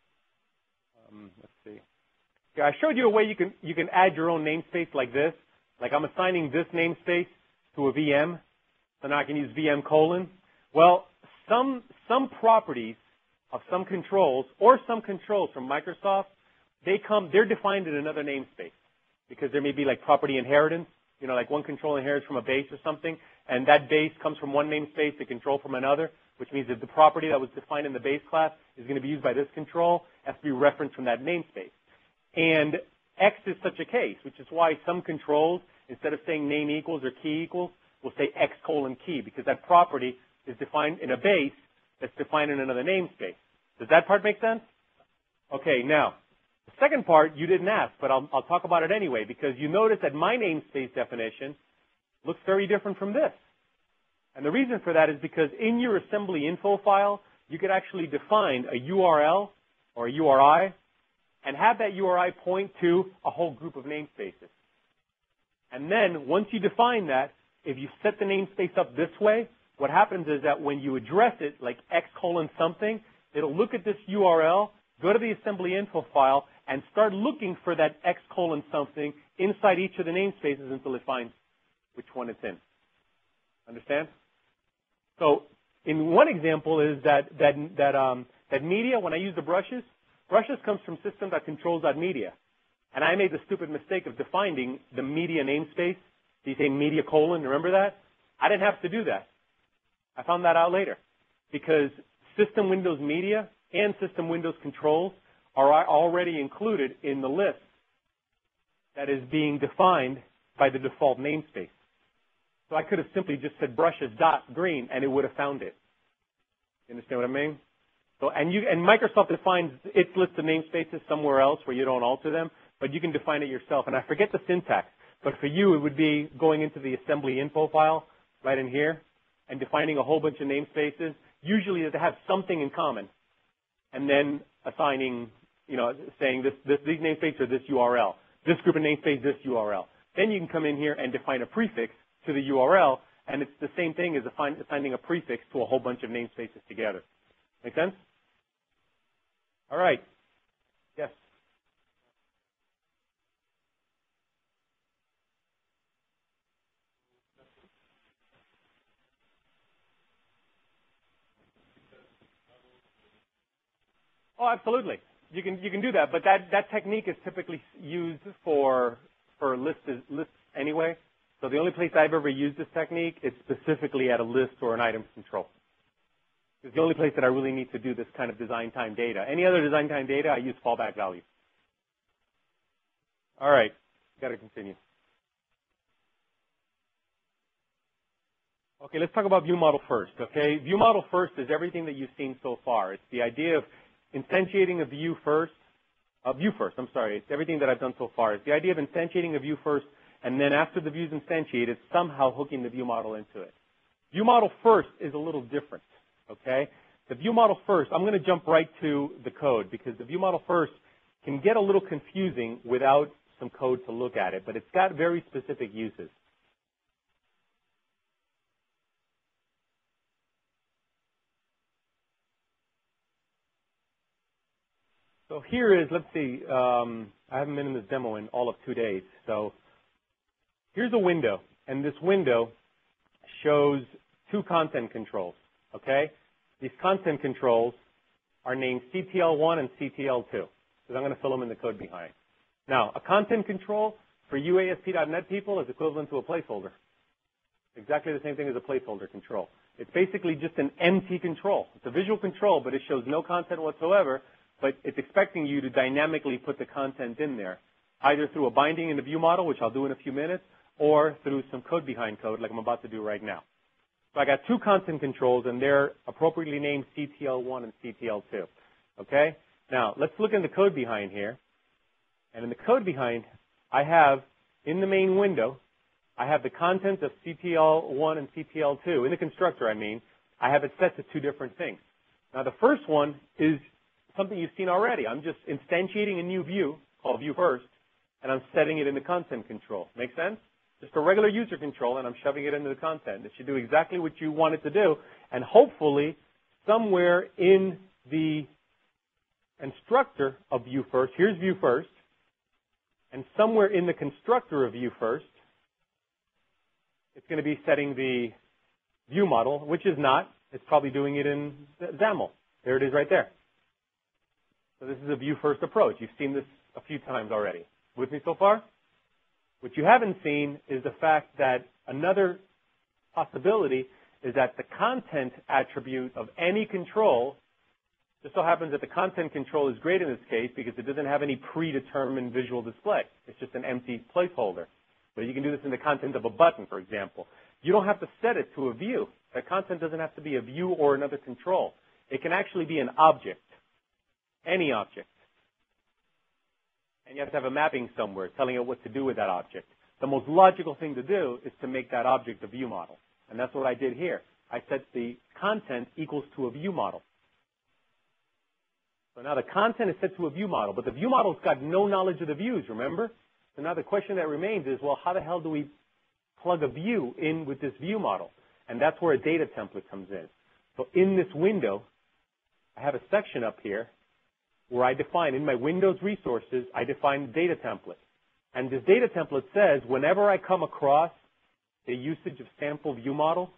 Let's see. Yeah, I showed you a way you can add your own namespace like this. Like I'm assigning this namespace to a VM, so now I can use VM colon. Well, some properties of some controls or some controls from Microsoft, they're defined in another namespace because there may be like property inheritance. You know, like one control inherits from a base or something, and that base comes from one namespace, the control from another, which means that the property that was defined in the base class is going to be used by this control, has to be referenced from that namespace. And X is such a case, which is why some controls, instead of saying name equals or key equals, will say X colon key, because that property is defined in a base that's defined in another namespace. Does that part make sense? Okay, now, the second part you didn't ask, but I'll talk about it anyway, because you notice that my namespace definition looks very different from this. And the reason for that is because in your assembly info file, you could actually define a URL or a URI and have that URI point to a whole group of namespaces. And then once you define that, if you set the namespace up this way, what happens is that when you address it like X colon something, it'll look at this URL, go to the assembly info file, and start looking for that X colon something inside each of the namespaces until it finds which one it's in. Understand? So in one example is that media, when I use the brushes comes from system.controls.media. And I made the stupid mistake of defining the media namespace. You say media colon, remember that? I didn't have to do that. I found that out later. Because System Windows Media and System Windows Controls are already included in the list that is being defined by the default namespace. So I could have simply just said brushes dot green and it would have found it. You understand what I mean? So, and Microsoft defines its list of namespaces somewhere else where you don't alter them, but you can define it yourself. And I forget the syntax, but for you it would be going into the assembly info file right in here and defining a whole bunch of namespaces, usually that have something in common, and then assigning, you know, saying these namespaces are this URL, this group of namespace, this URL. Then you can come in here and define a prefix to the URL, and it's the same thing as assigning a prefix to a whole bunch of namespaces together. Make sense? All right. Yes. Oh, absolutely. You can do that, but that technique is typically used for lists anyway. So the only place I've ever used this technique is specifically at a list or an items control. It's the only place that I really need to do this kind of design time data. Any other design time data, I use fallback value. All right, got to continue. Okay, let's talk about view model first. Okay, view model first is everything that you've seen so far. It's the idea of instantiating a view first. It's everything that I've done so far. It's the idea of instantiating a view first, and then after the view is instantiated, somehow hooking the view model into it. View model first is a little different. Okay, the view model first, I'm going to jump right to the code because the view model first can get a little confusing without some code to look at it, but it's got very specific uses. So here is, let's see, I haven't been in this demo in all of 2 days. So here's a window, and this window shows 2 content controls, okay? These content controls are named CTL1 and CTL2, because I'm going to fill them in the code behind. Now, a content control for you ASP.NET people is equivalent to a placeholder. Exactly the same thing as a placeholder control. It's basically just an empty control. It's a visual control, but it shows no content whatsoever, but it's expecting you to dynamically put the content in there, either through a binding in the view model, which I'll do in a few minutes, or through some code behind code like I'm about to do right now. So I got 2 content controls, and they're appropriately named CTL1 and CTL2. Okay? Now, let's look in the code behind here. And in the code behind, I have, in the main window, I have the content of CTL1 and CTL2. In the constructor, I mean, I have it set to 2 different things. Now, the first one is something you've seen already. I'm just instantiating a new view called view first, and I'm setting it in the content control. Make sense? Just a regular user control, and I'm shoving it into the content. It should do exactly what you want it to do, and hopefully somewhere in the constructor of view first, here's view first, and somewhere in the constructor of view first, it's going to be setting the view model, which is not. It's probably doing it in XAML. There it is right there. So this is a view first approach. You've seen this a few times already. With me so far? What you haven't seen is the fact that another possibility is that the content attribute of any control just so happens that the content control is great in this case because it doesn't have any predetermined visual display. It's just an empty placeholder. But you can do this in the content of a button, for example. You don't have to set it to a view. That content doesn't have to be a view or another control. It can actually be an object, any object. And you have to have a mapping somewhere telling it what to do with that object. The most logical thing to do is to make that object a view model. And that's what I did here. I set the content equals to a view model. So now the content is set to a view model, but the view model's got no knowledge of the views, remember? So now the question that remains is, well, how the hell do we plug a view in with this view model? And that's where a data template comes in. So in this window, I have a section up here where I define, in my Windows resources, I define the data template. And this data template says, whenever I come across the usage of sample view model,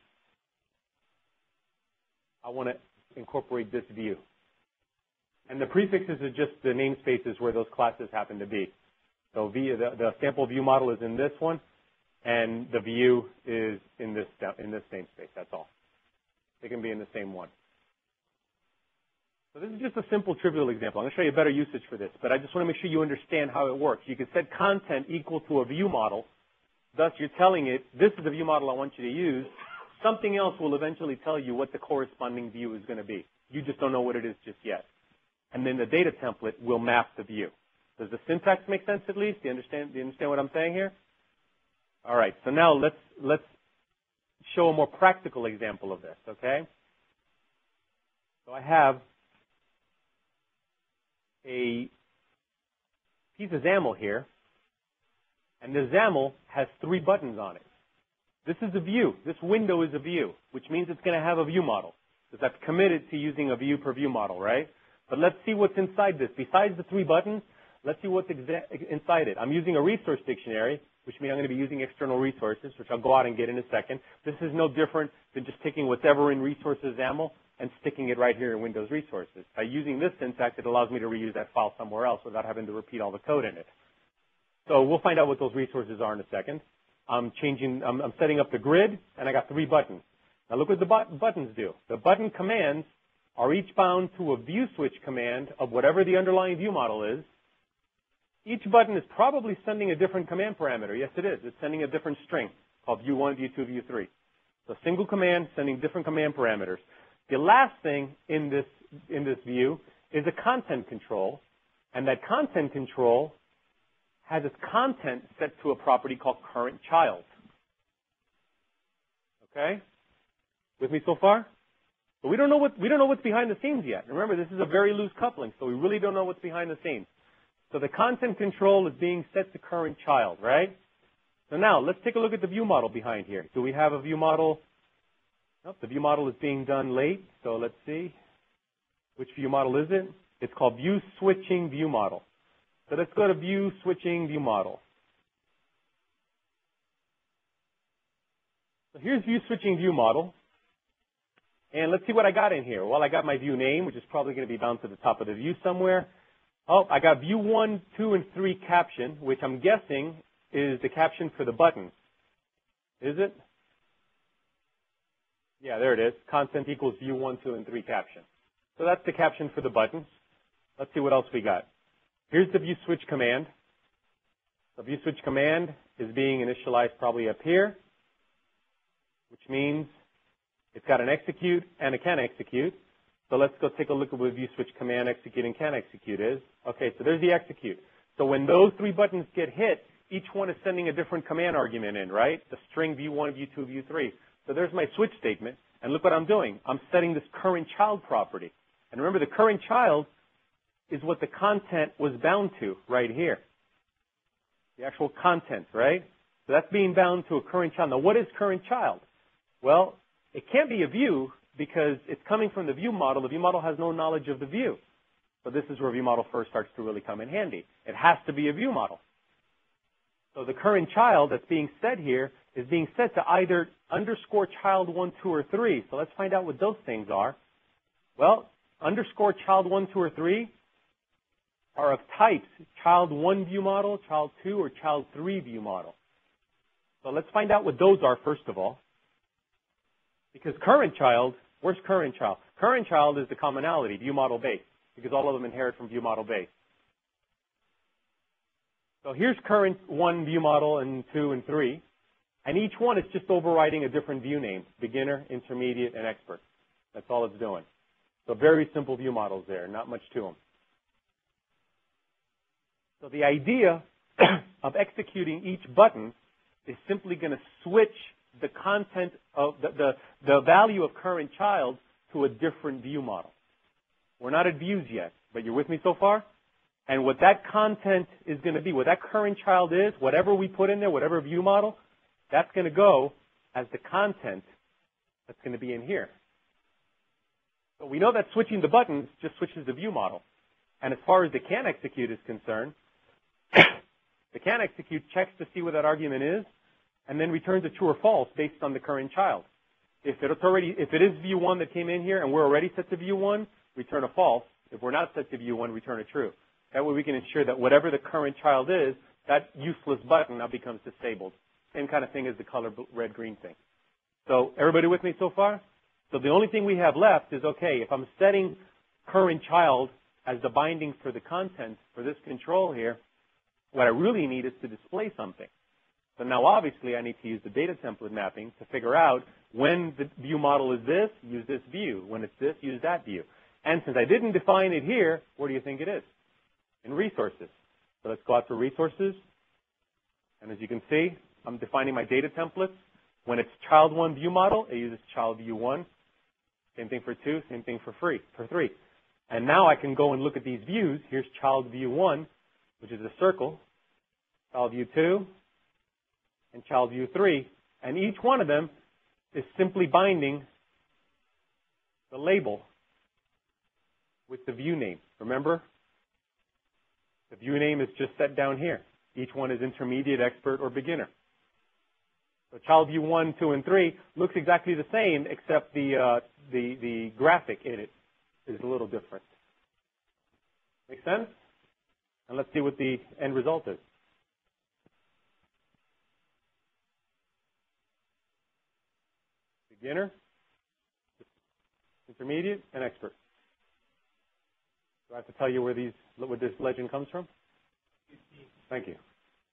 I want to incorporate this view. And the prefixes are just the namespaces where those classes happen to be. So the sample view model is in this one, and the view is in this namespace. That's all. They can be in the same one. So this is just a simple, trivial example. I'm going to show you a better usage for this, but I just want to make sure you understand how it works. You can set content equal to a view model. Thus, you're telling it, this is the view model I want you to use. Something else will eventually tell you what the corresponding view is going to be. You just don't know what it is just yet. And then the data template will map the view. Does the syntax make sense at least? Do you understand what I'm saying here? All right, so now let's show a more practical example of this, okay? So I have a piece of XAML here, and the XAML has 3 buttons on it. This is a view. This window is a view, which means it's going to have a view model. Because I've committed to using a view per view model, right? But let's see what's inside this. Besides the 3 buttons, let's see what's inside it. I'm using a resource dictionary, which means I'm going to be using external resources, which I'll go out and get in a second. This is no different than just taking whatever in resources YAML and sticking it right here in Windows Resources. By using this syntax, it allows me to reuse that file somewhere else without having to repeat all the code in it. So we'll find out what those resources are in a second. I'm setting up the grid, and I got 3 buttons. Now look what the buttons do. The button commands are each bound to a view switch command of whatever the underlying view model is. Each button is probably sending a different command parameter. Yes, it is. It's sending a different string called view1, view2, view3. So single command sending different command parameters. The last thing in this view is a content control, and that content control has its content set to a property called current child. Okay? With me so far? But we don't know what's behind the scenes yet. Remember, this is a very loose coupling, so we really don't know what's behind the scenes. So the content control is being set to current child, right? So now let's take a look at the view model behind here. Do we have a view model? Nope, the view model is being done late. So let's see. Which view model is it? It's called view switching view model. So let's go to view switching view model. So here's view switching view model. And let's see what I got in here. Well, I got my view name, which is probably going to be bound to the top of the view somewhere. Oh, I got view 1, 2, and 3 caption, which I'm guessing is the caption for the buttons. Is it? Yeah, there it is. Content equals view 1, 2, and 3 caption. So that's the caption for the buttons. Let's see what else we got. Here's the view switch command. The view switch command is being initialized probably up here, which means it's got an execute and a can execute. So let's go take a look at what view switch command execute and can execute is. Okay, so there's the execute. So when those 3 buttons get hit, each one is sending a different command argument in, right? The string view 1, view 2, view 3. So there's my switch statement. And look what I'm doing. I'm setting this current child property. And remember, the current child is what the content was bound to right here. The actual content, right? So that's being bound to a current child. Now, what is current child? Well, it can't be a view because it's coming from the view model. The view model has no knowledge of the view. So this is where view model first starts to really come in handy. It has to be a view model. So the current child that's being set here is being set to either underscore child 1, 2, or 3. So let's find out what those things are. Well, underscore child 1, 2, or 3 are of types child 1 view model, child 2, or child 3 view model. So let's find out what those are first of all. Because current child, where's current child? Current child is the commonality, view model base, because all of them inherit from view model base. So here's current 1 view model and 2 and 3. And each one is just overriding a different view name, beginner, intermediate, and expert. That's all it's doing. So very simple view models there, not much to them. So the idea of executing each button is simply going to switch the content of the value of current child to a different view model. We're not at views yet, but you're with me so far? And what that content is going to be, what that current child is, whatever we put in there, whatever view model, that's going to go as the content that's going to be in here. So we know that switching the buttons just switches the view model. And as far as the can execute is concerned, the can execute checks to see what that argument is, and then returns a true or false based on the current child. If it is view 1 that came in here and we're already set to view 1, return a false. If we're not set to view 1, return a true. That way we can ensure that whatever the current child is, that useless button now becomes disabled. Same kind of thing as the color red-green thing. So everybody with me so far? So the only thing we have left is, okay, if I'm setting current child as the binding for the content for this control here, what I really need is to display something. So now obviously I need to use the data template mapping to figure out when the view model is this, use this view. When it's this, use that view. And since I didn't define it here, where do you think it is? In resources. So let's go out to resources. And as you can see, I'm defining my data templates. When it's child 1 view model, it uses child view 1. Same thing for 2, same thing for 3. And now I can go and look at these views. Here's child view 1, which is a circle, child view 2, and child view 3, And each one of them is simply binding the label with the view name. Remember? The view name is just set down here. Each one is intermediate, expert, or beginner. So child view 1, 2, and 3 looks exactly the same, except the graphic in it is a little different. Make sense? And let's see what the end result is. Beginner, intermediate, and expert. Do I have to tell you where this legend comes from? Thank you.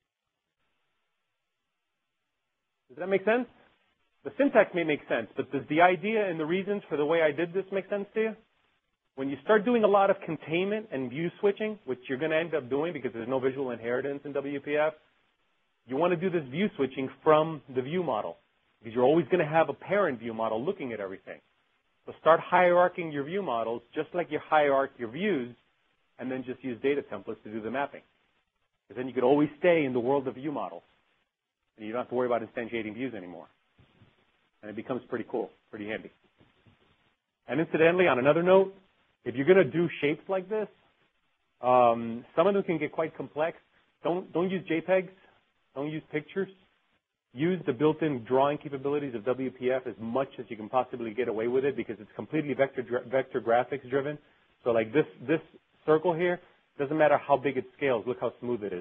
Does that make sense? The syntax may make sense, but does the idea and the reasons for the way I did this make sense to you? When you start doing a lot of containment and view switching, which you're going to end up doing because there's no visual inheritance in WPF, you want to do this view switching from the view model because you're always going to have a parent view model looking at everything. So start hierarching your view models just like you hierarch your views and then just use data templates to do the mapping. Because then you could always stay in the world of view models and you don't have to worry about instantiating views anymore. And it becomes pretty cool, pretty handy. And incidentally, on another note, if you're going to do shapes like this, some of them can get quite complex. Don't use JPEGs. Don't use pictures. Use the built-in drawing capabilities of WPF as much as you can possibly get away with it because it's completely vector graphics driven. So like this circle here, doesn't matter how big it scales. Look how smooth it is.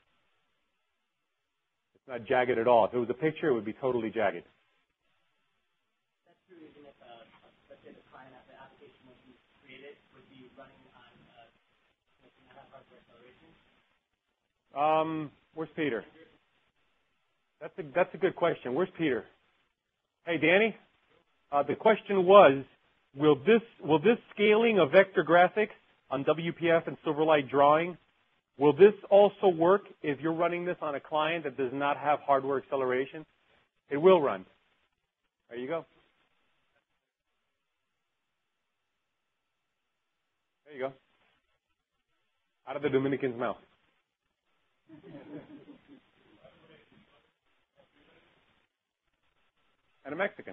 It's not jagged at all. If it was a picture, it would be totally jagged. That's true, even if, let's say the client of the application when you create it would be running on not hardware acceleration? Where's Peter? That's a good question. Where's Peter? Hey, Danny. The question was, will this scaling of vector graphics on WPF and Silverlight Drawing, will this also work if you're running this on a client that does not have hardware acceleration? It will run. There you go. There you go. Out of the Dominican's mouth. And a Mexican.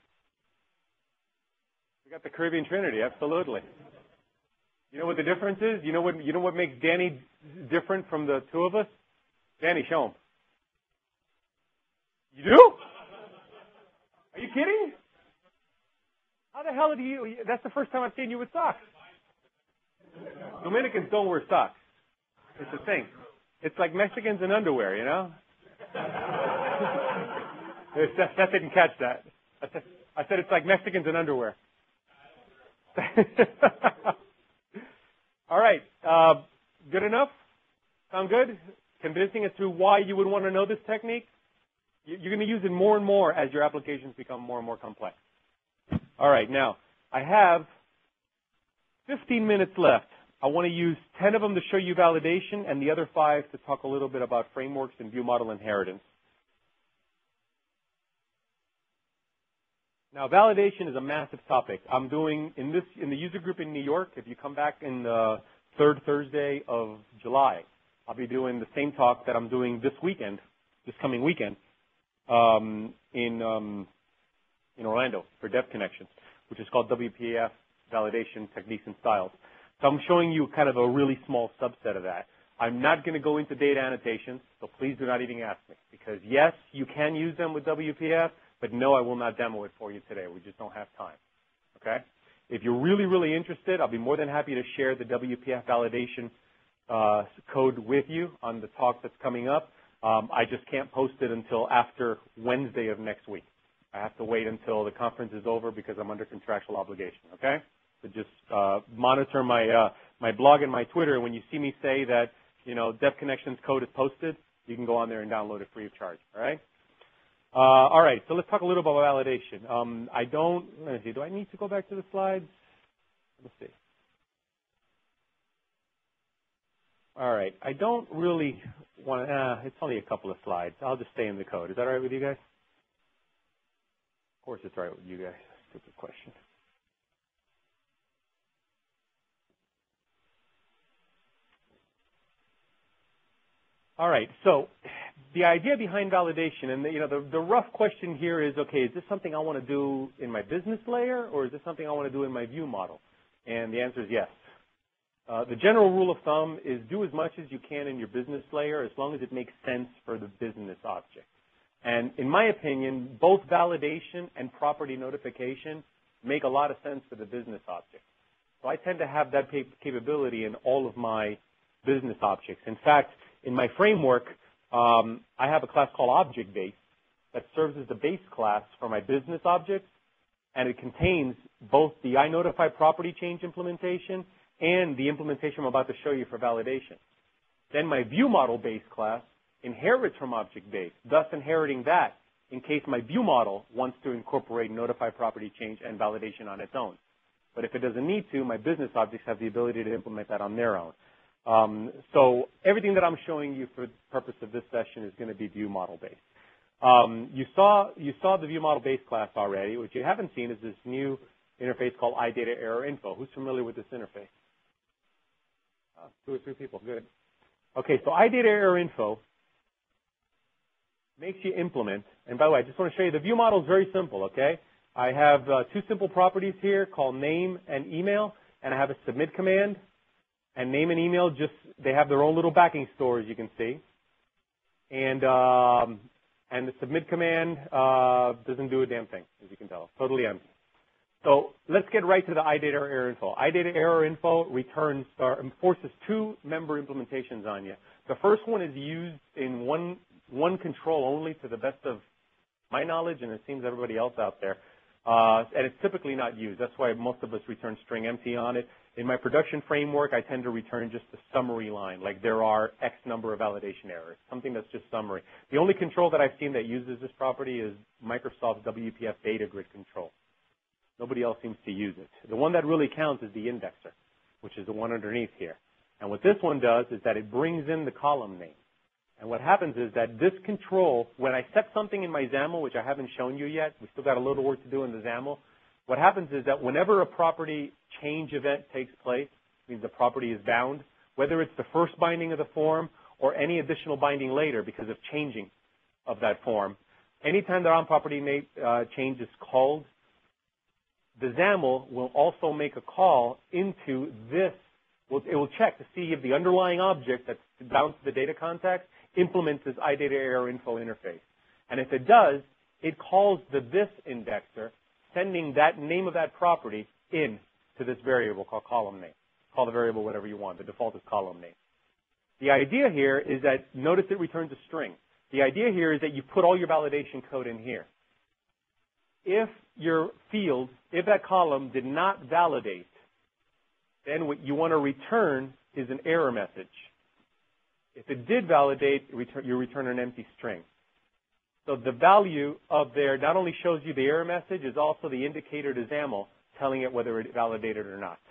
We got the Caribbean Trinity, absolutely. You know what the difference is? You know what makes Danny different from the two of us? Danny, show him. You do? Are you kidding? How the hell do you? That's the first time I've seen you with socks. Dominicans don't wear socks. It's a thing. It's like Mexicans in underwear, you know? That didn't catch that. I said it's like Mexicans in underwear. All right. Good enough? Sound good? Convincing as to why you would want to know this technique? You're going to use it more and more as your applications become more and more complex. All right. Now, I have 15 minutes left. I want to use 10 of them to show you validation and the other 5 to talk a little bit about frameworks and view model inheritance. Now, validation is a massive topic. I'm doing in the user group in New York. If you come back in the third Thursday of July, I'll be doing the same talk that I'm doing this coming weekend, in Orlando for Dev Connections, which is called WPF Validation Techniques and Styles. So I'm showing you kind of a really small subset of that. I'm not going to go into data annotations, so please do not even ask me, because yes, you can use them with WPF. But no, I will not demo it for you today. We just don't have time. Okay? If you're really, really interested, I'll be more than happy to share the WPF validation code with you on the talk that's coming up. I just can't post it until after Wednesday of next week. I have to wait until the conference is over because I'm under contractual obligation. Okay? So just monitor my blog and my Twitter. When you see me say that, Dev Connections code is posted, you can go on there and download it free of charge. All right? All right, so let's talk a little about validation. Let me see, do I need to go back to the slides? Let's see. All right, I don't really want to, it's only a couple of slides. I'll just stay in the code. Is that all right with you guys? Of course it's all right with you guys. Stupid question. All right, so the idea behind validation, and the rough question here is, okay, is this something I want to do in my business layer, or is this something I want to do in my view model? And the answer is yes. The general rule of thumb is do as much as you can in your business layer as long as it makes sense for the business object. And in my opinion, both validation and property notification make a lot of sense for the business object. So I tend to have that capability in all of my business objects. In fact, in my framework, I have a class called object-based that serves as the base class for my business objects, and it contains both the iNotify property change implementation and the implementation I'm about to show you for validation. Then my view model base class inherits from object-based, thus inheriting that in case my view model wants to incorporate notify property change and validation on its own. But if it doesn't need to, my business objects have the ability to implement that on their own. So everything that I'm showing you for the purpose of this session is going to be view model based. You saw the view model base class already. What you haven't seen is this new interface called iData Error Info. Who's familiar with this interface? 2 or 3 people. Good. Okay, so iData Error Info makes you implement. And by the way, I just want to show you the view model is very simple. Okay, I have 2 simple properties here called name and email, and I have a submit command. And name and email, they have their own little backing store, as you can see. And the submit command doesn't do a damn thing, as you can tell. Totally empty. So let's get right to the iData Error Info. iData Error Info enforces 2 member implementations on you. The first one is used in one control only, to the best of my knowledge, and it seems everybody else out there. And it's typically not used. That's why most of us return string empty on it. In my production framework, I tend to return just a summary line, like there are X number of validation errors, something that's just summary. The only control that I've seen that uses this property is Microsoft's WPF data grid control. Nobody else seems to use it. The one that really counts is the indexer, which is the one underneath here. And what this one does is that it brings in the column name. And what happens is that this control, when I set something in my XAML, which I haven't shown you yet, we still got a little work to do in the XAML, what happens is that whenever a property change event takes place, means the property is bound, whether it's the first binding of the form or any additional binding later because of changing of that form, anytime the on-property change is called, the XAML will also make a call into this. It will check to see if the underlying object that's bound to the data context implements this iData Error Info interface. And if it does, it calls the this indexer, sending that name of that property in to this variable called column name. Call the variable whatever you want. The default is column name. The idea here is that, notice it returns a string. The idea here is that you put all your validation code in here. If your field, if that column did not validate, then what you want to return is an error message. If it did validate, you return an empty string. So the value of there not only shows you the error message, is also the indicator to XAML telling it whether it validated or not.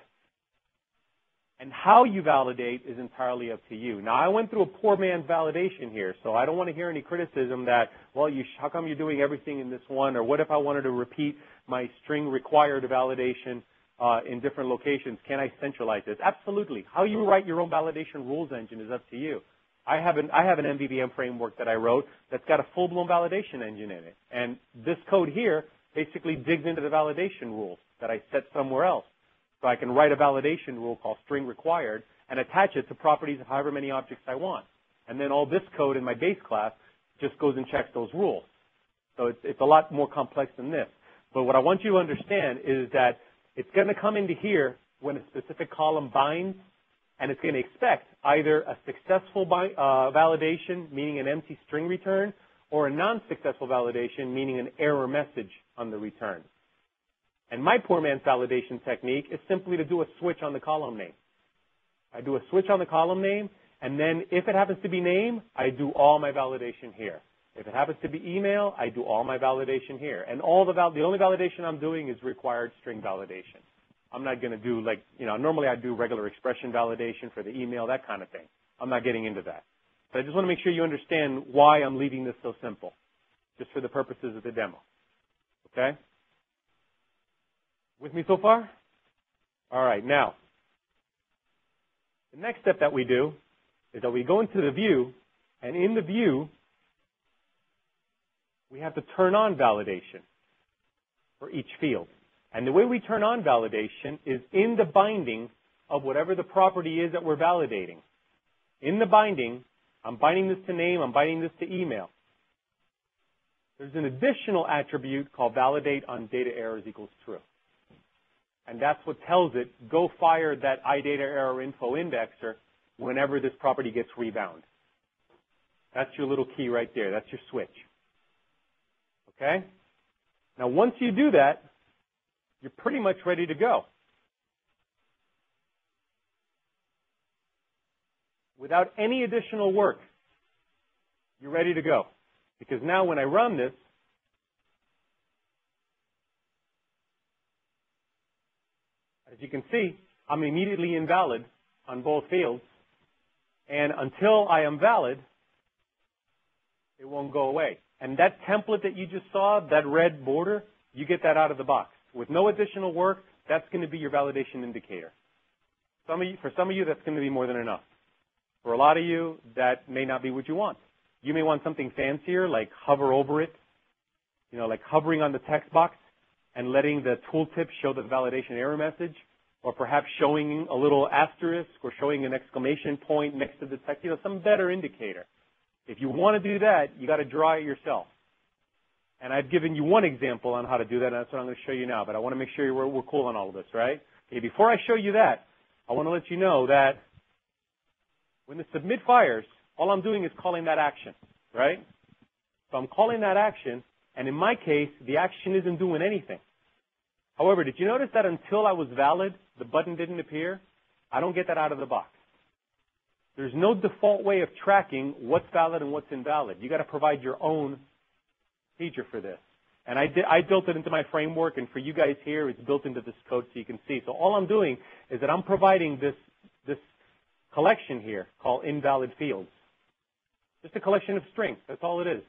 And how you validate is entirely up to you. Now, I went through a poor man's validation here, so I don't want to hear any criticism that, well, how come you're doing everything in this one, or what if I wanted to repeat my string required validation in different locations? Can I centralize this? Absolutely. How you write your own validation rules engine is up to you. I have an MVVM framework that I wrote that's got a full-blown validation engine in it. And this code here basically digs into the validation rules that I set somewhere else. So I can write a validation rule called string required and attach it to properties of however many objects I want. And then all this code in my base class just goes and checks those rules. So it's a lot more complex than this. But what I want you to understand is that it's going to come into here when a specific column binds, and it's going to expect either a successful validation, meaning an empty string return, or a non-successful validation, meaning an error message on the return. And my poor man's validation technique is simply to do a switch on the column name. I do a switch on the column name, and then if it happens to be name, I do all my validation here. If it happens to be email, I do all my validation here. And the only validation I'm doing is required string validation. I'm not going to do normally I do regular expression validation for the email, that kind of thing. I'm not getting into that. But I just want to make sure you understand why I'm leaving this so simple, just for the purposes of the demo. Okay? With me so far? All right, now, the next step that we do is that we go into the view, and in the view, we have to turn on validation for each field. And the way we turn on validation is in the binding of whatever the property is that we're validating. In the binding, I'm binding this to name, I'm binding this to email. There's an additional attribute called validate on data errors equals true. And that's what tells it, go fire that iData error info indexer whenever this property gets rebound. That's your little key right there. That's your switch. Okay? Now, once you do that, you're pretty much ready to go. Without any additional work, you're ready to go. Because now when I run this, as you can see, I'm immediately invalid on both fields. And until I am valid, it won't go away. And that template that you just saw, that red border, you get that out of the box. With no additional work, that's going to be your validation indicator. For some of you, that's going to be more than enough. For a lot of you, that may not be what you want. You may want something fancier, like hover over it, like hovering on the text box and letting the tooltip show the validation error message, or perhaps showing a little asterisk or showing an exclamation point next to the text, some better indicator. If you want to do that, you got to draw it yourself. And I've given you one example on how to do that, and that's what I'm going to show you now. But I want to make sure we're cool on all of this, right? Okay, before I show you that, I want to let you know that when the submit fires, all I'm doing is calling that action, right? So I'm calling that action, and in my case, the action isn't doing anything. However, did you notice that until I was valid, the button didn't appear? I don't get that out of the box. There's no default way of tracking what's valid and what's invalid. You got to provide your own feature for this. And I built it into my framework, and for you guys here, it's built into this code so you can see. So all I'm doing is that I'm providing this collection here called invalid fields. Just a collection of strings. That's all it is.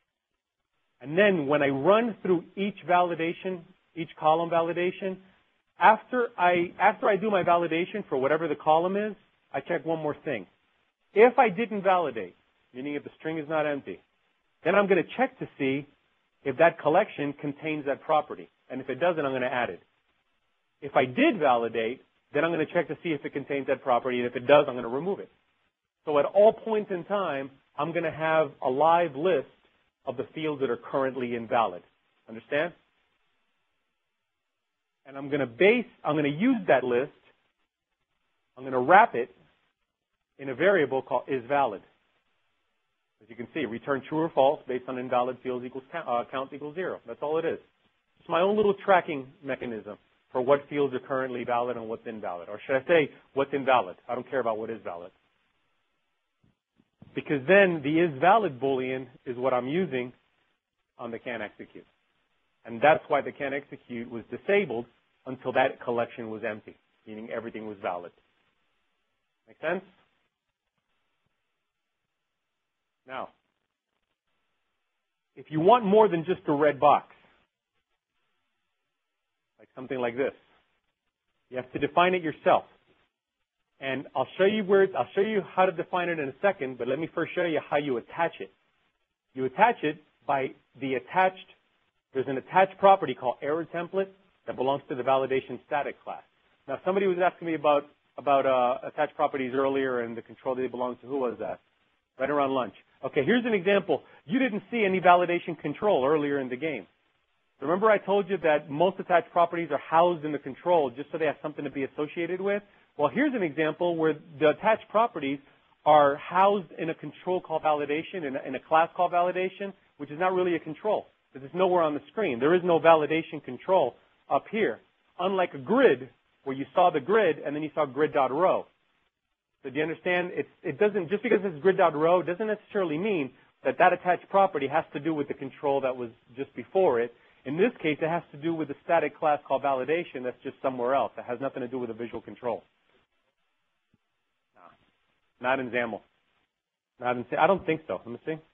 And then when I run through each validation, each column validation, after I do my validation for whatever the column is, I check one more thing. If I didn't validate, meaning if the string is not empty, then I'm going to check to see if that collection contains that property. And if it doesn't, I'm going to add it. If I did validate, then I'm going to check to see if it contains that property. And if it does, I'm going to remove it. So at all points in time, I'm going to have a live list of the fields that are currently invalid. Understand? And I'm going to use that list, I'm going to wrap it in a variable called isValid. As you can see, return true or false based on invalid fields equals count equals 0. That's all it is. It's my own little tracking mechanism for what fields are currently valid and what's invalid. Or should I say what's invalid? I don't care about what is valid. Because then the isValid Boolean is what I'm using on the can't execute. And that's why the can't execute was disabled until that collection was empty, meaning everything was valid. Make sense? Now, if you want more than just a red box, like something like this, you have to define it yourself. And I'll show you how to define it in a second, but let me first show you how you attach it. You attach it by there's an attached property called error template that belongs to the validation static class. Now, somebody was asking me about attached properties earlier and the control they belong to. Who was that? Right around lunch. Okay, here's an example. You didn't see any validation control earlier in the game. Remember I told you that most attached properties are housed in the control just so they have something to be associated with? Well, here's an example where the attached properties are housed in a control called validation, in a class called validation, which is not really a control, because it's nowhere on the screen. There is no validation control up here, unlike a grid where you saw the grid and then you saw grid.row. So do you understand? It doesn't, just because it's grid.row doesn't necessarily mean that that attached property has to do with the control that was just before it. In this case, it has to do with the static class called validation that's just somewhere else. It has nothing to do with the visual control. No, not in XAML. I don't think so. Let me see.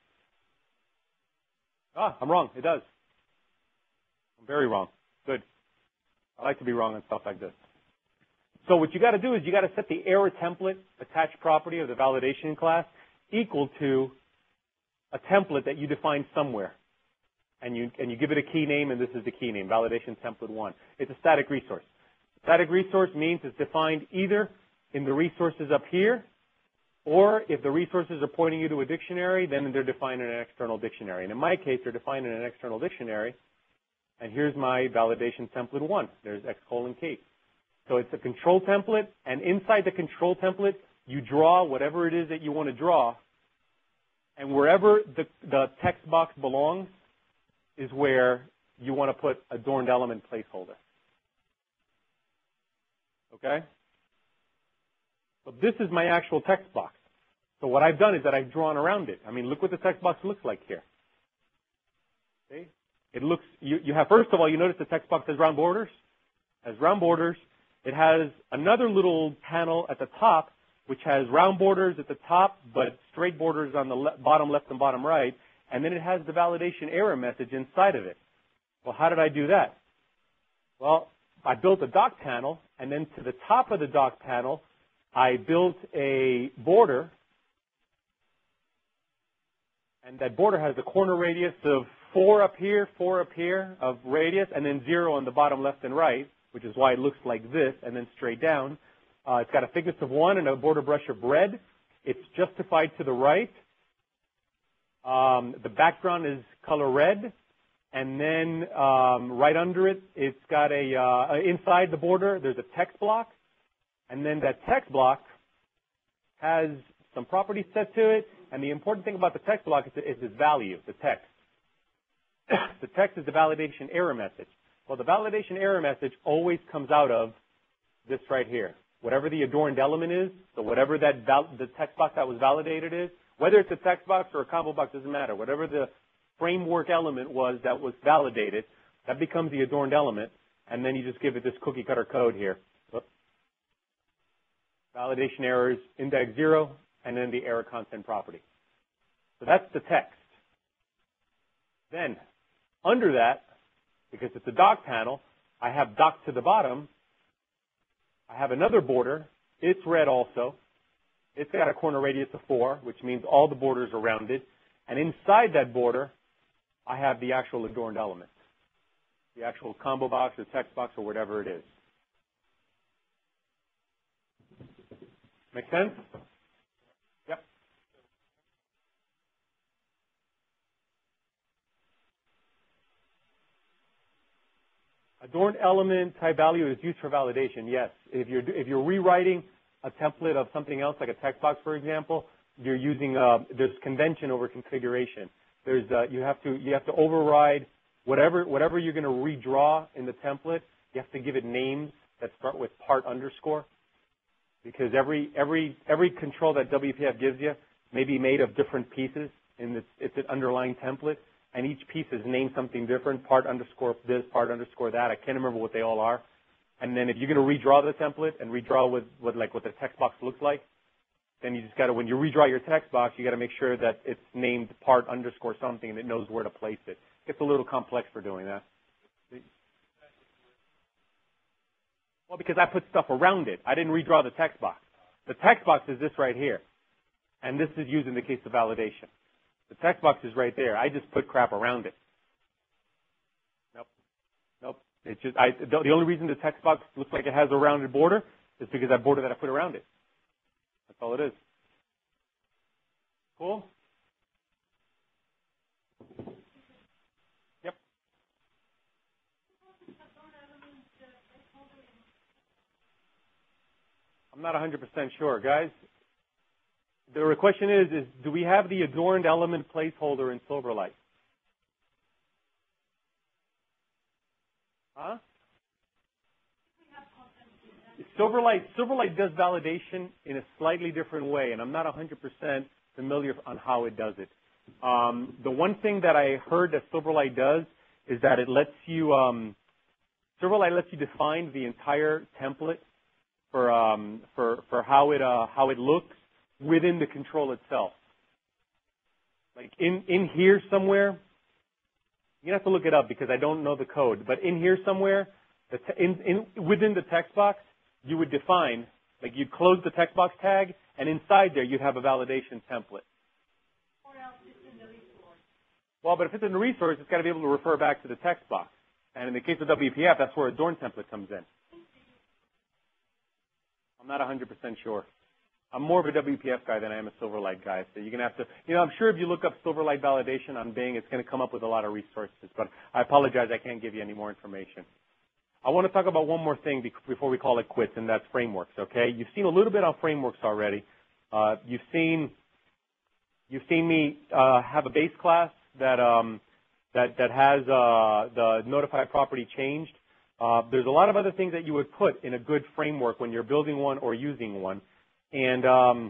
I'm wrong. It does. I'm very wrong. Good. I like to be wrong on stuff like this. So what you got to do is you got to set the error template attached property of the validation class equal to a template that you define somewhere. and you give it a key name, and this is the key name, validation template 1. It's a static resource. Static resource means it's defined either in the resources up here, or if the resources are pointing you to a dictionary, then they're defined in an external dictionary. And in my case, they're defined in an external dictionary. And here's my validation template 1. There's X:K. So it's a control template, and inside the control template, you draw whatever it is that you want to draw. And wherever the text box belongs is where you want to put adorned element placeholder. Okay? So this is my actual text box. So what I've done is that I've drawn around it. I mean, look what the text box looks like here. See? It looks, you have, first of all, you notice the text box has round borders. It has round borders. It has another little panel at the top, which has round borders at the top, but straight borders on the bottom left and bottom right. And then it has the validation error message inside of it. Well, how did I do that? Well, I built a dock panel, and then to the top of the dock panel, I built a border, and that border has a corner radius of 4 up here of radius, and then 0 on the bottom left and right, which is why it looks like this, and then straight down. It's got a thickness of 1 and a border brush of red. It's justified to the right. The background is color red. And then right under it, it's got inside the border, there's a text block. And then that text block has some properties set to it. And the important thing about the text block is its value, the text. The text is the validation error message. Well, the validation error message always comes out of this right here. Whatever the adorned element is, so whatever the text box that was validated is, whether it's a text box or a combo box, doesn't matter. Whatever the framework element was that was validated, that becomes the adorned element, and then you just give it this cookie cutter code here. Oops. Validation errors, index 0, and then the error content property. So that's the text. Then, under that, because it's a dock panel, I have dock to the bottom. I have another border. It's red also. It's got a corner radius of 4, which means all the borders are rounded. And inside that border, I have the actual adorned element, the actual combo box or text box or whatever it is. Make sense? Yep. Adorned element type value is used for validation, yes. If you're rewriting a template of something else, like a text box, for example, you're using there's convention over configuration. There's you have to override whatever you're going to redraw in the template. You have to give it names that start with part underscore, because every control that WPF gives you may be made of different pieces in it's an underlying template, and each piece is named something different, part underscore this, part underscore that. I can't remember what they all are. And then if you're going to redraw the template and redraw what the text box looks like, then you just got to, when you redraw your text box, you got to make sure that it's named part underscore something and it knows where to place it. It gets a little complex for doing that. Well, because I put stuff around it. I didn't redraw the text box. The text box is this right here. And this is used in the case of validation. The text box is right there. I just put crap around it. Nope. It's just the only reason the text box looks like it has a rounded border is because that border that I put around it. That's all it is. Cool? Yep. I'm not 100% sure, guys. The question is do we have the adorned element placeholder in Silverlight? Huh? Silverlight does validation in a slightly different way, and I'm not 100% familiar on how it does it. The one thing that I heard that Silverlight does is that it lets you Silverlight lets you define the entire template for how it looks within the control itself. Like in here somewhere, you have to look it up because I don't know the code. But in here somewhere, within the text box, you would define, like you'd close the text box tag, and inside there you'd have a validation template. Or else it's in the resource. Well, but if it's in a resource, it's got to be able to refer back to the text box. And in the case of WPF, that's where a Adorn template comes in. I'm not 100% sure. I'm more of a WPF guy than I am a Silverlight guy. So you're going to have to, I'm sure if you look up Silverlight validation on Bing, it's going to come up with a lot of resources. But I apologize, I can't give you any more information. I want to talk about one more thing before we call it quits, and that's frameworks, okay? You've seen a little bit on frameworks already. You've seen me have a base class that has the notify property changed. There's a lot of other things that you would put in a good framework when you're building one or using one. And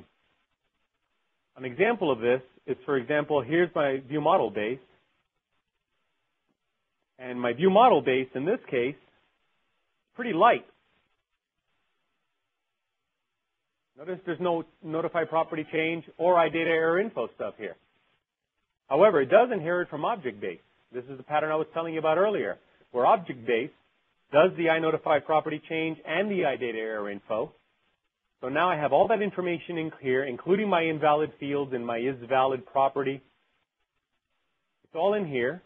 an example of this is, for example, here's my view model base. And my view model base, in this case, pretty light. Notice there's no notify property change or iData error info stuff here. However, it does inherit from object base. This is the pattern I was telling you about earlier, where object base does the iNotify property change and the iData error info. So now I have all that information in here, including my invalid fields and my isValid property. It's all in here.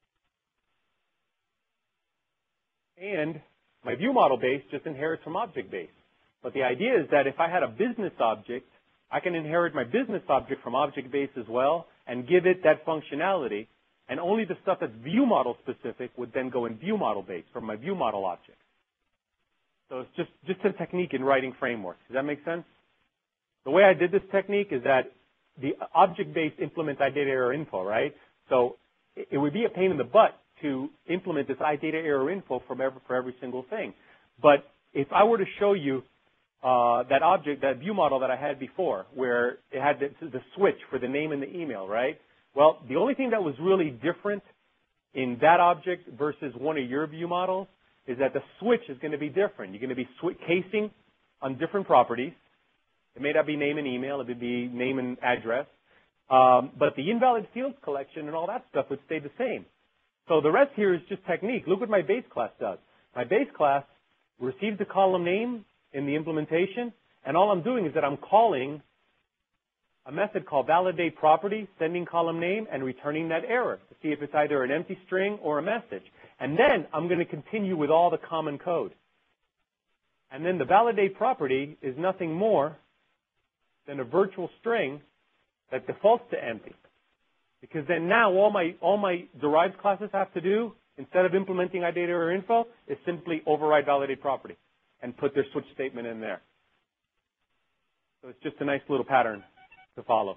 And my view model base just inherits from object base. But the idea is that if I had a business object, I can inherit my business object from object base as well and give it that functionality. And only the stuff that's view model specific would then go in view model base from my view model object. So it's just a technique in writing frameworks. Does that make sense? The way I did this technique is that the object base implements iData error info, right? So it would be a pain in the butt to implement this iData error info for every single thing. But if I were to show you that view model that I had before, where it had the switch for the name and the email, right? Well, the only thing that was really different in that object versus one of your view models is that the switch is going to be different. You're going to be casing on different properties. It may not be name and email. It would be name and address. But the invalid fields collection and all that stuff would stay the same. So the rest here is just technique. Look what my base class does. My base class receives the column name in the implementation, and all I'm doing is that I'm calling a method called validate property, sending column name, and returning that error to see if it's either an empty string or a message. And then I'm going to continue with all the common code. And then the validate property is nothing more than a virtual string that defaults to empty. Because then now all my derived classes have to do, instead of implementing iData error info, is simply override validate property and put their switch statement in there. So it's just a nice little pattern to follow.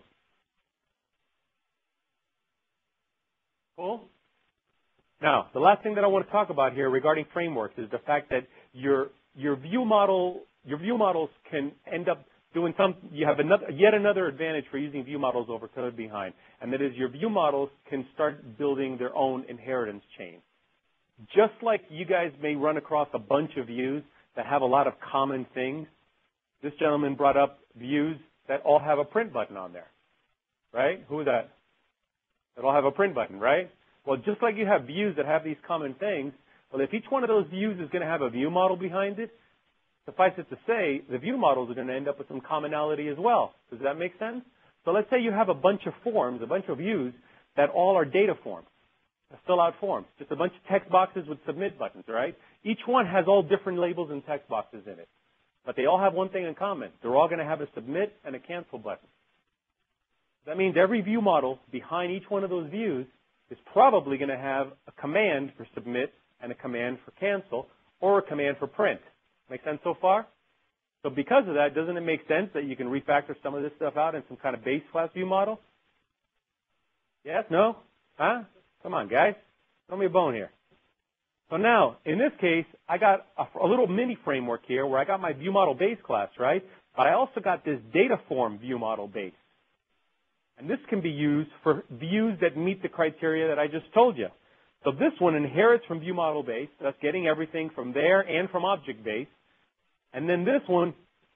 Cool? Now, the last thing that I want to talk about here regarding frameworks is the fact that your view models can end up doing you have yet another advantage for using view models over code behind, and that is your view models can start building their own inheritance chain. Just like you guys may run across a bunch of views that have a lot of common things, this gentleman brought up views that all have a print button on there, right? Who is that? That all have a print button, right? Well, just like you have views that have these common things, well, if each one of those views is going to have a view model behind it, suffice it to say, the view models are going to end up with some commonality as well. Does that make sense? So let's say you have a bunch of forms, a bunch of views that all are data forms, fill out forms, just a bunch of text boxes with submit buttons, right? Each one has all different labels and text boxes in it. But they all have one thing in common. They're all going to have a submit and a cancel button. That means every view model behind each one of those views is probably going to have a command for submit and a command for cancel or a command for print. Make sense so far? So because of that, doesn't it make sense that you can refactor some of this stuff out in some kind of base class view model? Yes? No? Huh? Come on, guys. Throw me a bone here. So now, in this case, I got a little mini framework here where I got my view model base class, right? But I also got this data form view model base. And this can be used for views that meet the criteria that I just told you. So this one inherits from view model base, thus getting everything from there and from object base. And then this one,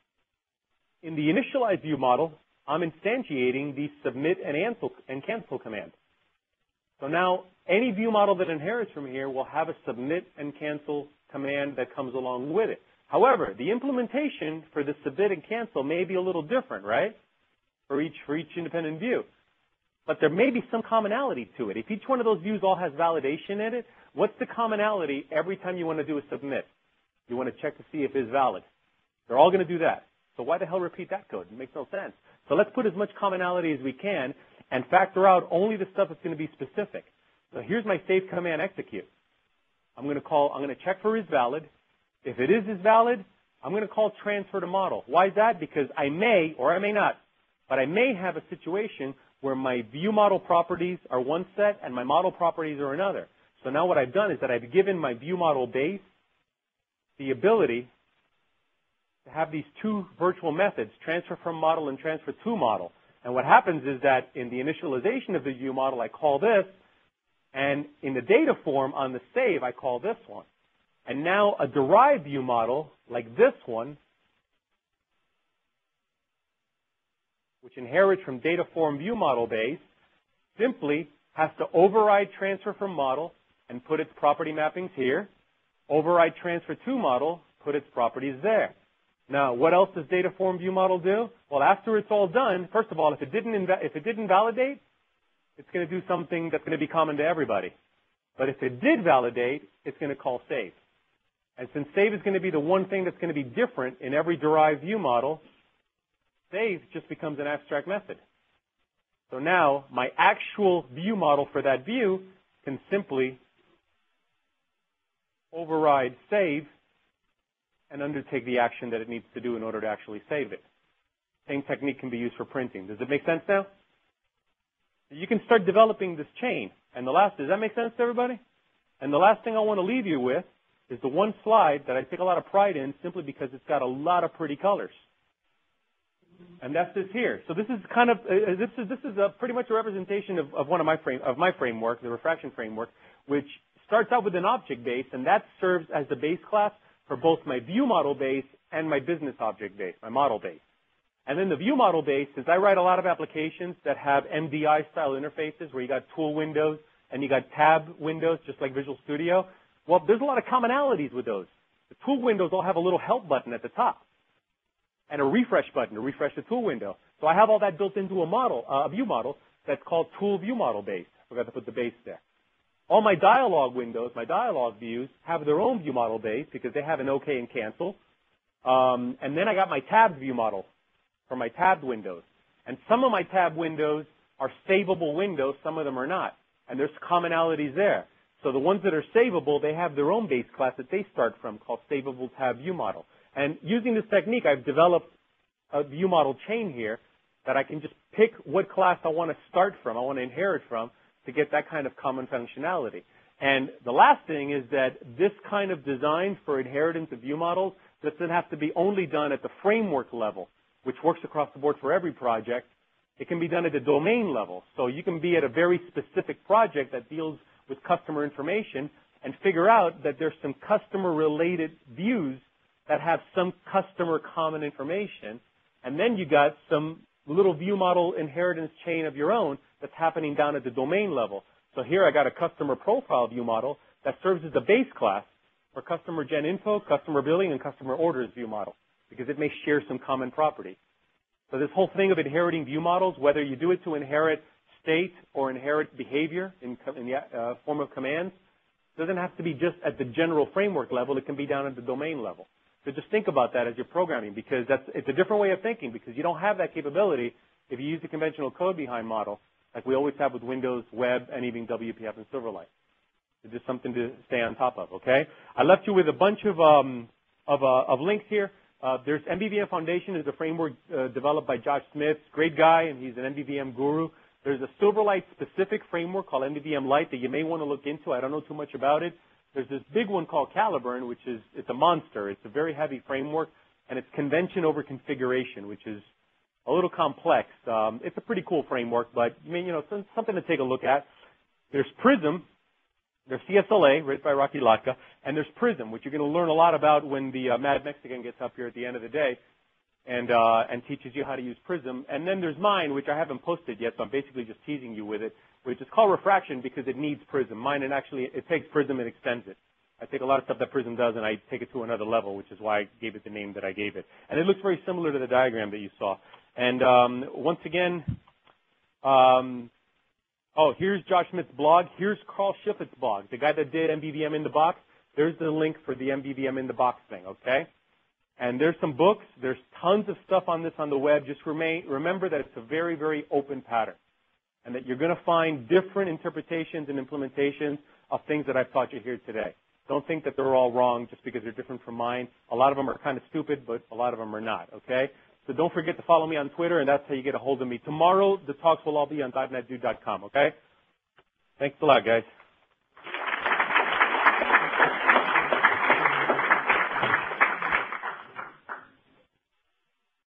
in the initialized view model, I'm instantiating the submit and cancel command. So now any view model that inherits from here will have a submit and cancel command that comes along with it. However, the implementation for the submit and cancel may be a little different, right? For each independent view. but there may be some commonality to it. If each one of those views all has validation in it, what's the commonality every time you want to do a submit? You want to check to see if it's valid. They're all going to do that. So why the hell repeat that code? It makes no sense. So let's put as much commonality as we can and factor out only the stuff that's going to be specific. So here's my save command execute. I'm going to check for is valid. If it is valid, I'm going to call transfer to model. Why is that? Because I may, or I may not, but I may have a situation where my view model properties are one set and my model properties are another. So now what I've done is that I've given my view model base the ability to have these two virtual methods, transfer from model and transfer to model. And what happens is that in the initialization of the view model, I call this, and in the data form on the save, I call this one. And now a derived view model, like this one, which inherits from data form view model base, simply has to override transfer from model and put its property mappings here, override transfer to model, put its properties there. Now, what else does data form view model do? Well, after it's all done, first of all, if it didn't validate, it's going to do something that's going to be common to everybody. But if it did validate, it's going to call save. And since save is going to be the one thing that's going to be different in every derived view model, save just becomes an abstract method. So now my actual view model for that view can simply override save and undertake the action that it needs to do in order to actually save it. Same technique can be used for printing. Does it make sense now? You can start developing this chain. And does that make sense to everybody? And the last thing I want to leave you with is the one slide that I take a lot of pride in simply because it's got a lot of pretty colors. And that's this here. So this is kind of, pretty much a representation of one of my framework, the refraction framework, which starts out with an object base, and that serves as the base class for both my view model base and my business object base, my model base. And then the view model base, since I write a lot of applications that have MDI style interfaces where you got tool windows and you got tab windows, just like Visual Studio, well, there's a lot of commonalities with those. The tool windows all have a little help button at the top and a refresh button to refresh the tool window. So I have all that built into a view model that's called tool view model base. Forgot to put the base there. All my dialog windows, my dialog views, have their own view model base because they have an OK and cancel. And then I got my tabbed view model for my tabbed windows. And some of my tab windows are savable windows, some of them are not. And there's commonalities there. So the ones that are savable, they have their own base class that they start from called savable tab view model. And using this technique, I've developed a view model chain here that I can just pick what class I want to start from, I want to inherit from, to get that kind of common functionality. And the last thing is that this kind of design for inheritance of view models doesn't have to be only done at the framework level, which works across the board for every project. It can be done at the domain level. So you can be at a very specific project that deals with customer information and figure out that there's some customer-related views that have some customer common information. And then you got some little view model inheritance chain of your own that's happening down at the domain level. So here I got a customer profile view model that serves as the base class for customer gen info, customer billing, and customer orders view model because it may share some common property. So this whole thing of inheriting view models, whether you do it to inherit state or inherit behavior in the form of commands, doesn't have to be just at the general framework level. It can be down at the domain level. So just think about that as you're programming because it's a different way of thinking because you don't have that capability if you use the conventional code behind model like we always have with Windows, Web, and even WPF and Silverlight. It's just something to stay on top of, okay? I left you with a bunch of links here. There's MVVM Foundation is a framework developed by Josh Smith. Great guy, and he's an MVVM guru. There's a Silverlight-specific framework called MVVM Lite that you may want to look into. I don't know too much about it. There's this big one called Caliburn, which is it's a monster. It's a very heavy framework, and it's convention over configuration, which is a little complex. It's a pretty cool framework, but something to take a look at. There's Prism. There's CSLA, written by Rocky Latka, and there's Prism, which you're going to learn a lot about when the Mad Mexican gets up here at the end of the day and teaches you how to use Prism. And then there's mine, which I haven't posted yet, so I'm basically just teasing you with it, which is called Refraction because it needs Prism. Mine, and actually, it takes Prism and extends it. I take a lot of stuff that Prism does, and I take it to another level, which is why I gave it the name that I gave it. And it looks very similar to the diagram that you saw. And once again, Oh, here's Josh Schmidt's blog. Here's Carl Shiflett's blog, the guy that did MVVM in the box. There's the link for the MVVM in the box thing, okay? And there's some books. There's tons of stuff on this on the web. Just remember that it's a very, very open pattern and that you're going to find different interpretations and implementations of things that I've taught you here today. Don't think that they're all wrong just because they're different from mine. A lot of them are kind of stupid, but a lot of them are not, okay? So don't forget to follow me on Twitter, and that's how you get a hold of me. Tomorrow, the talks will all be on .NETDude.com, okay? Thanks a lot, guys.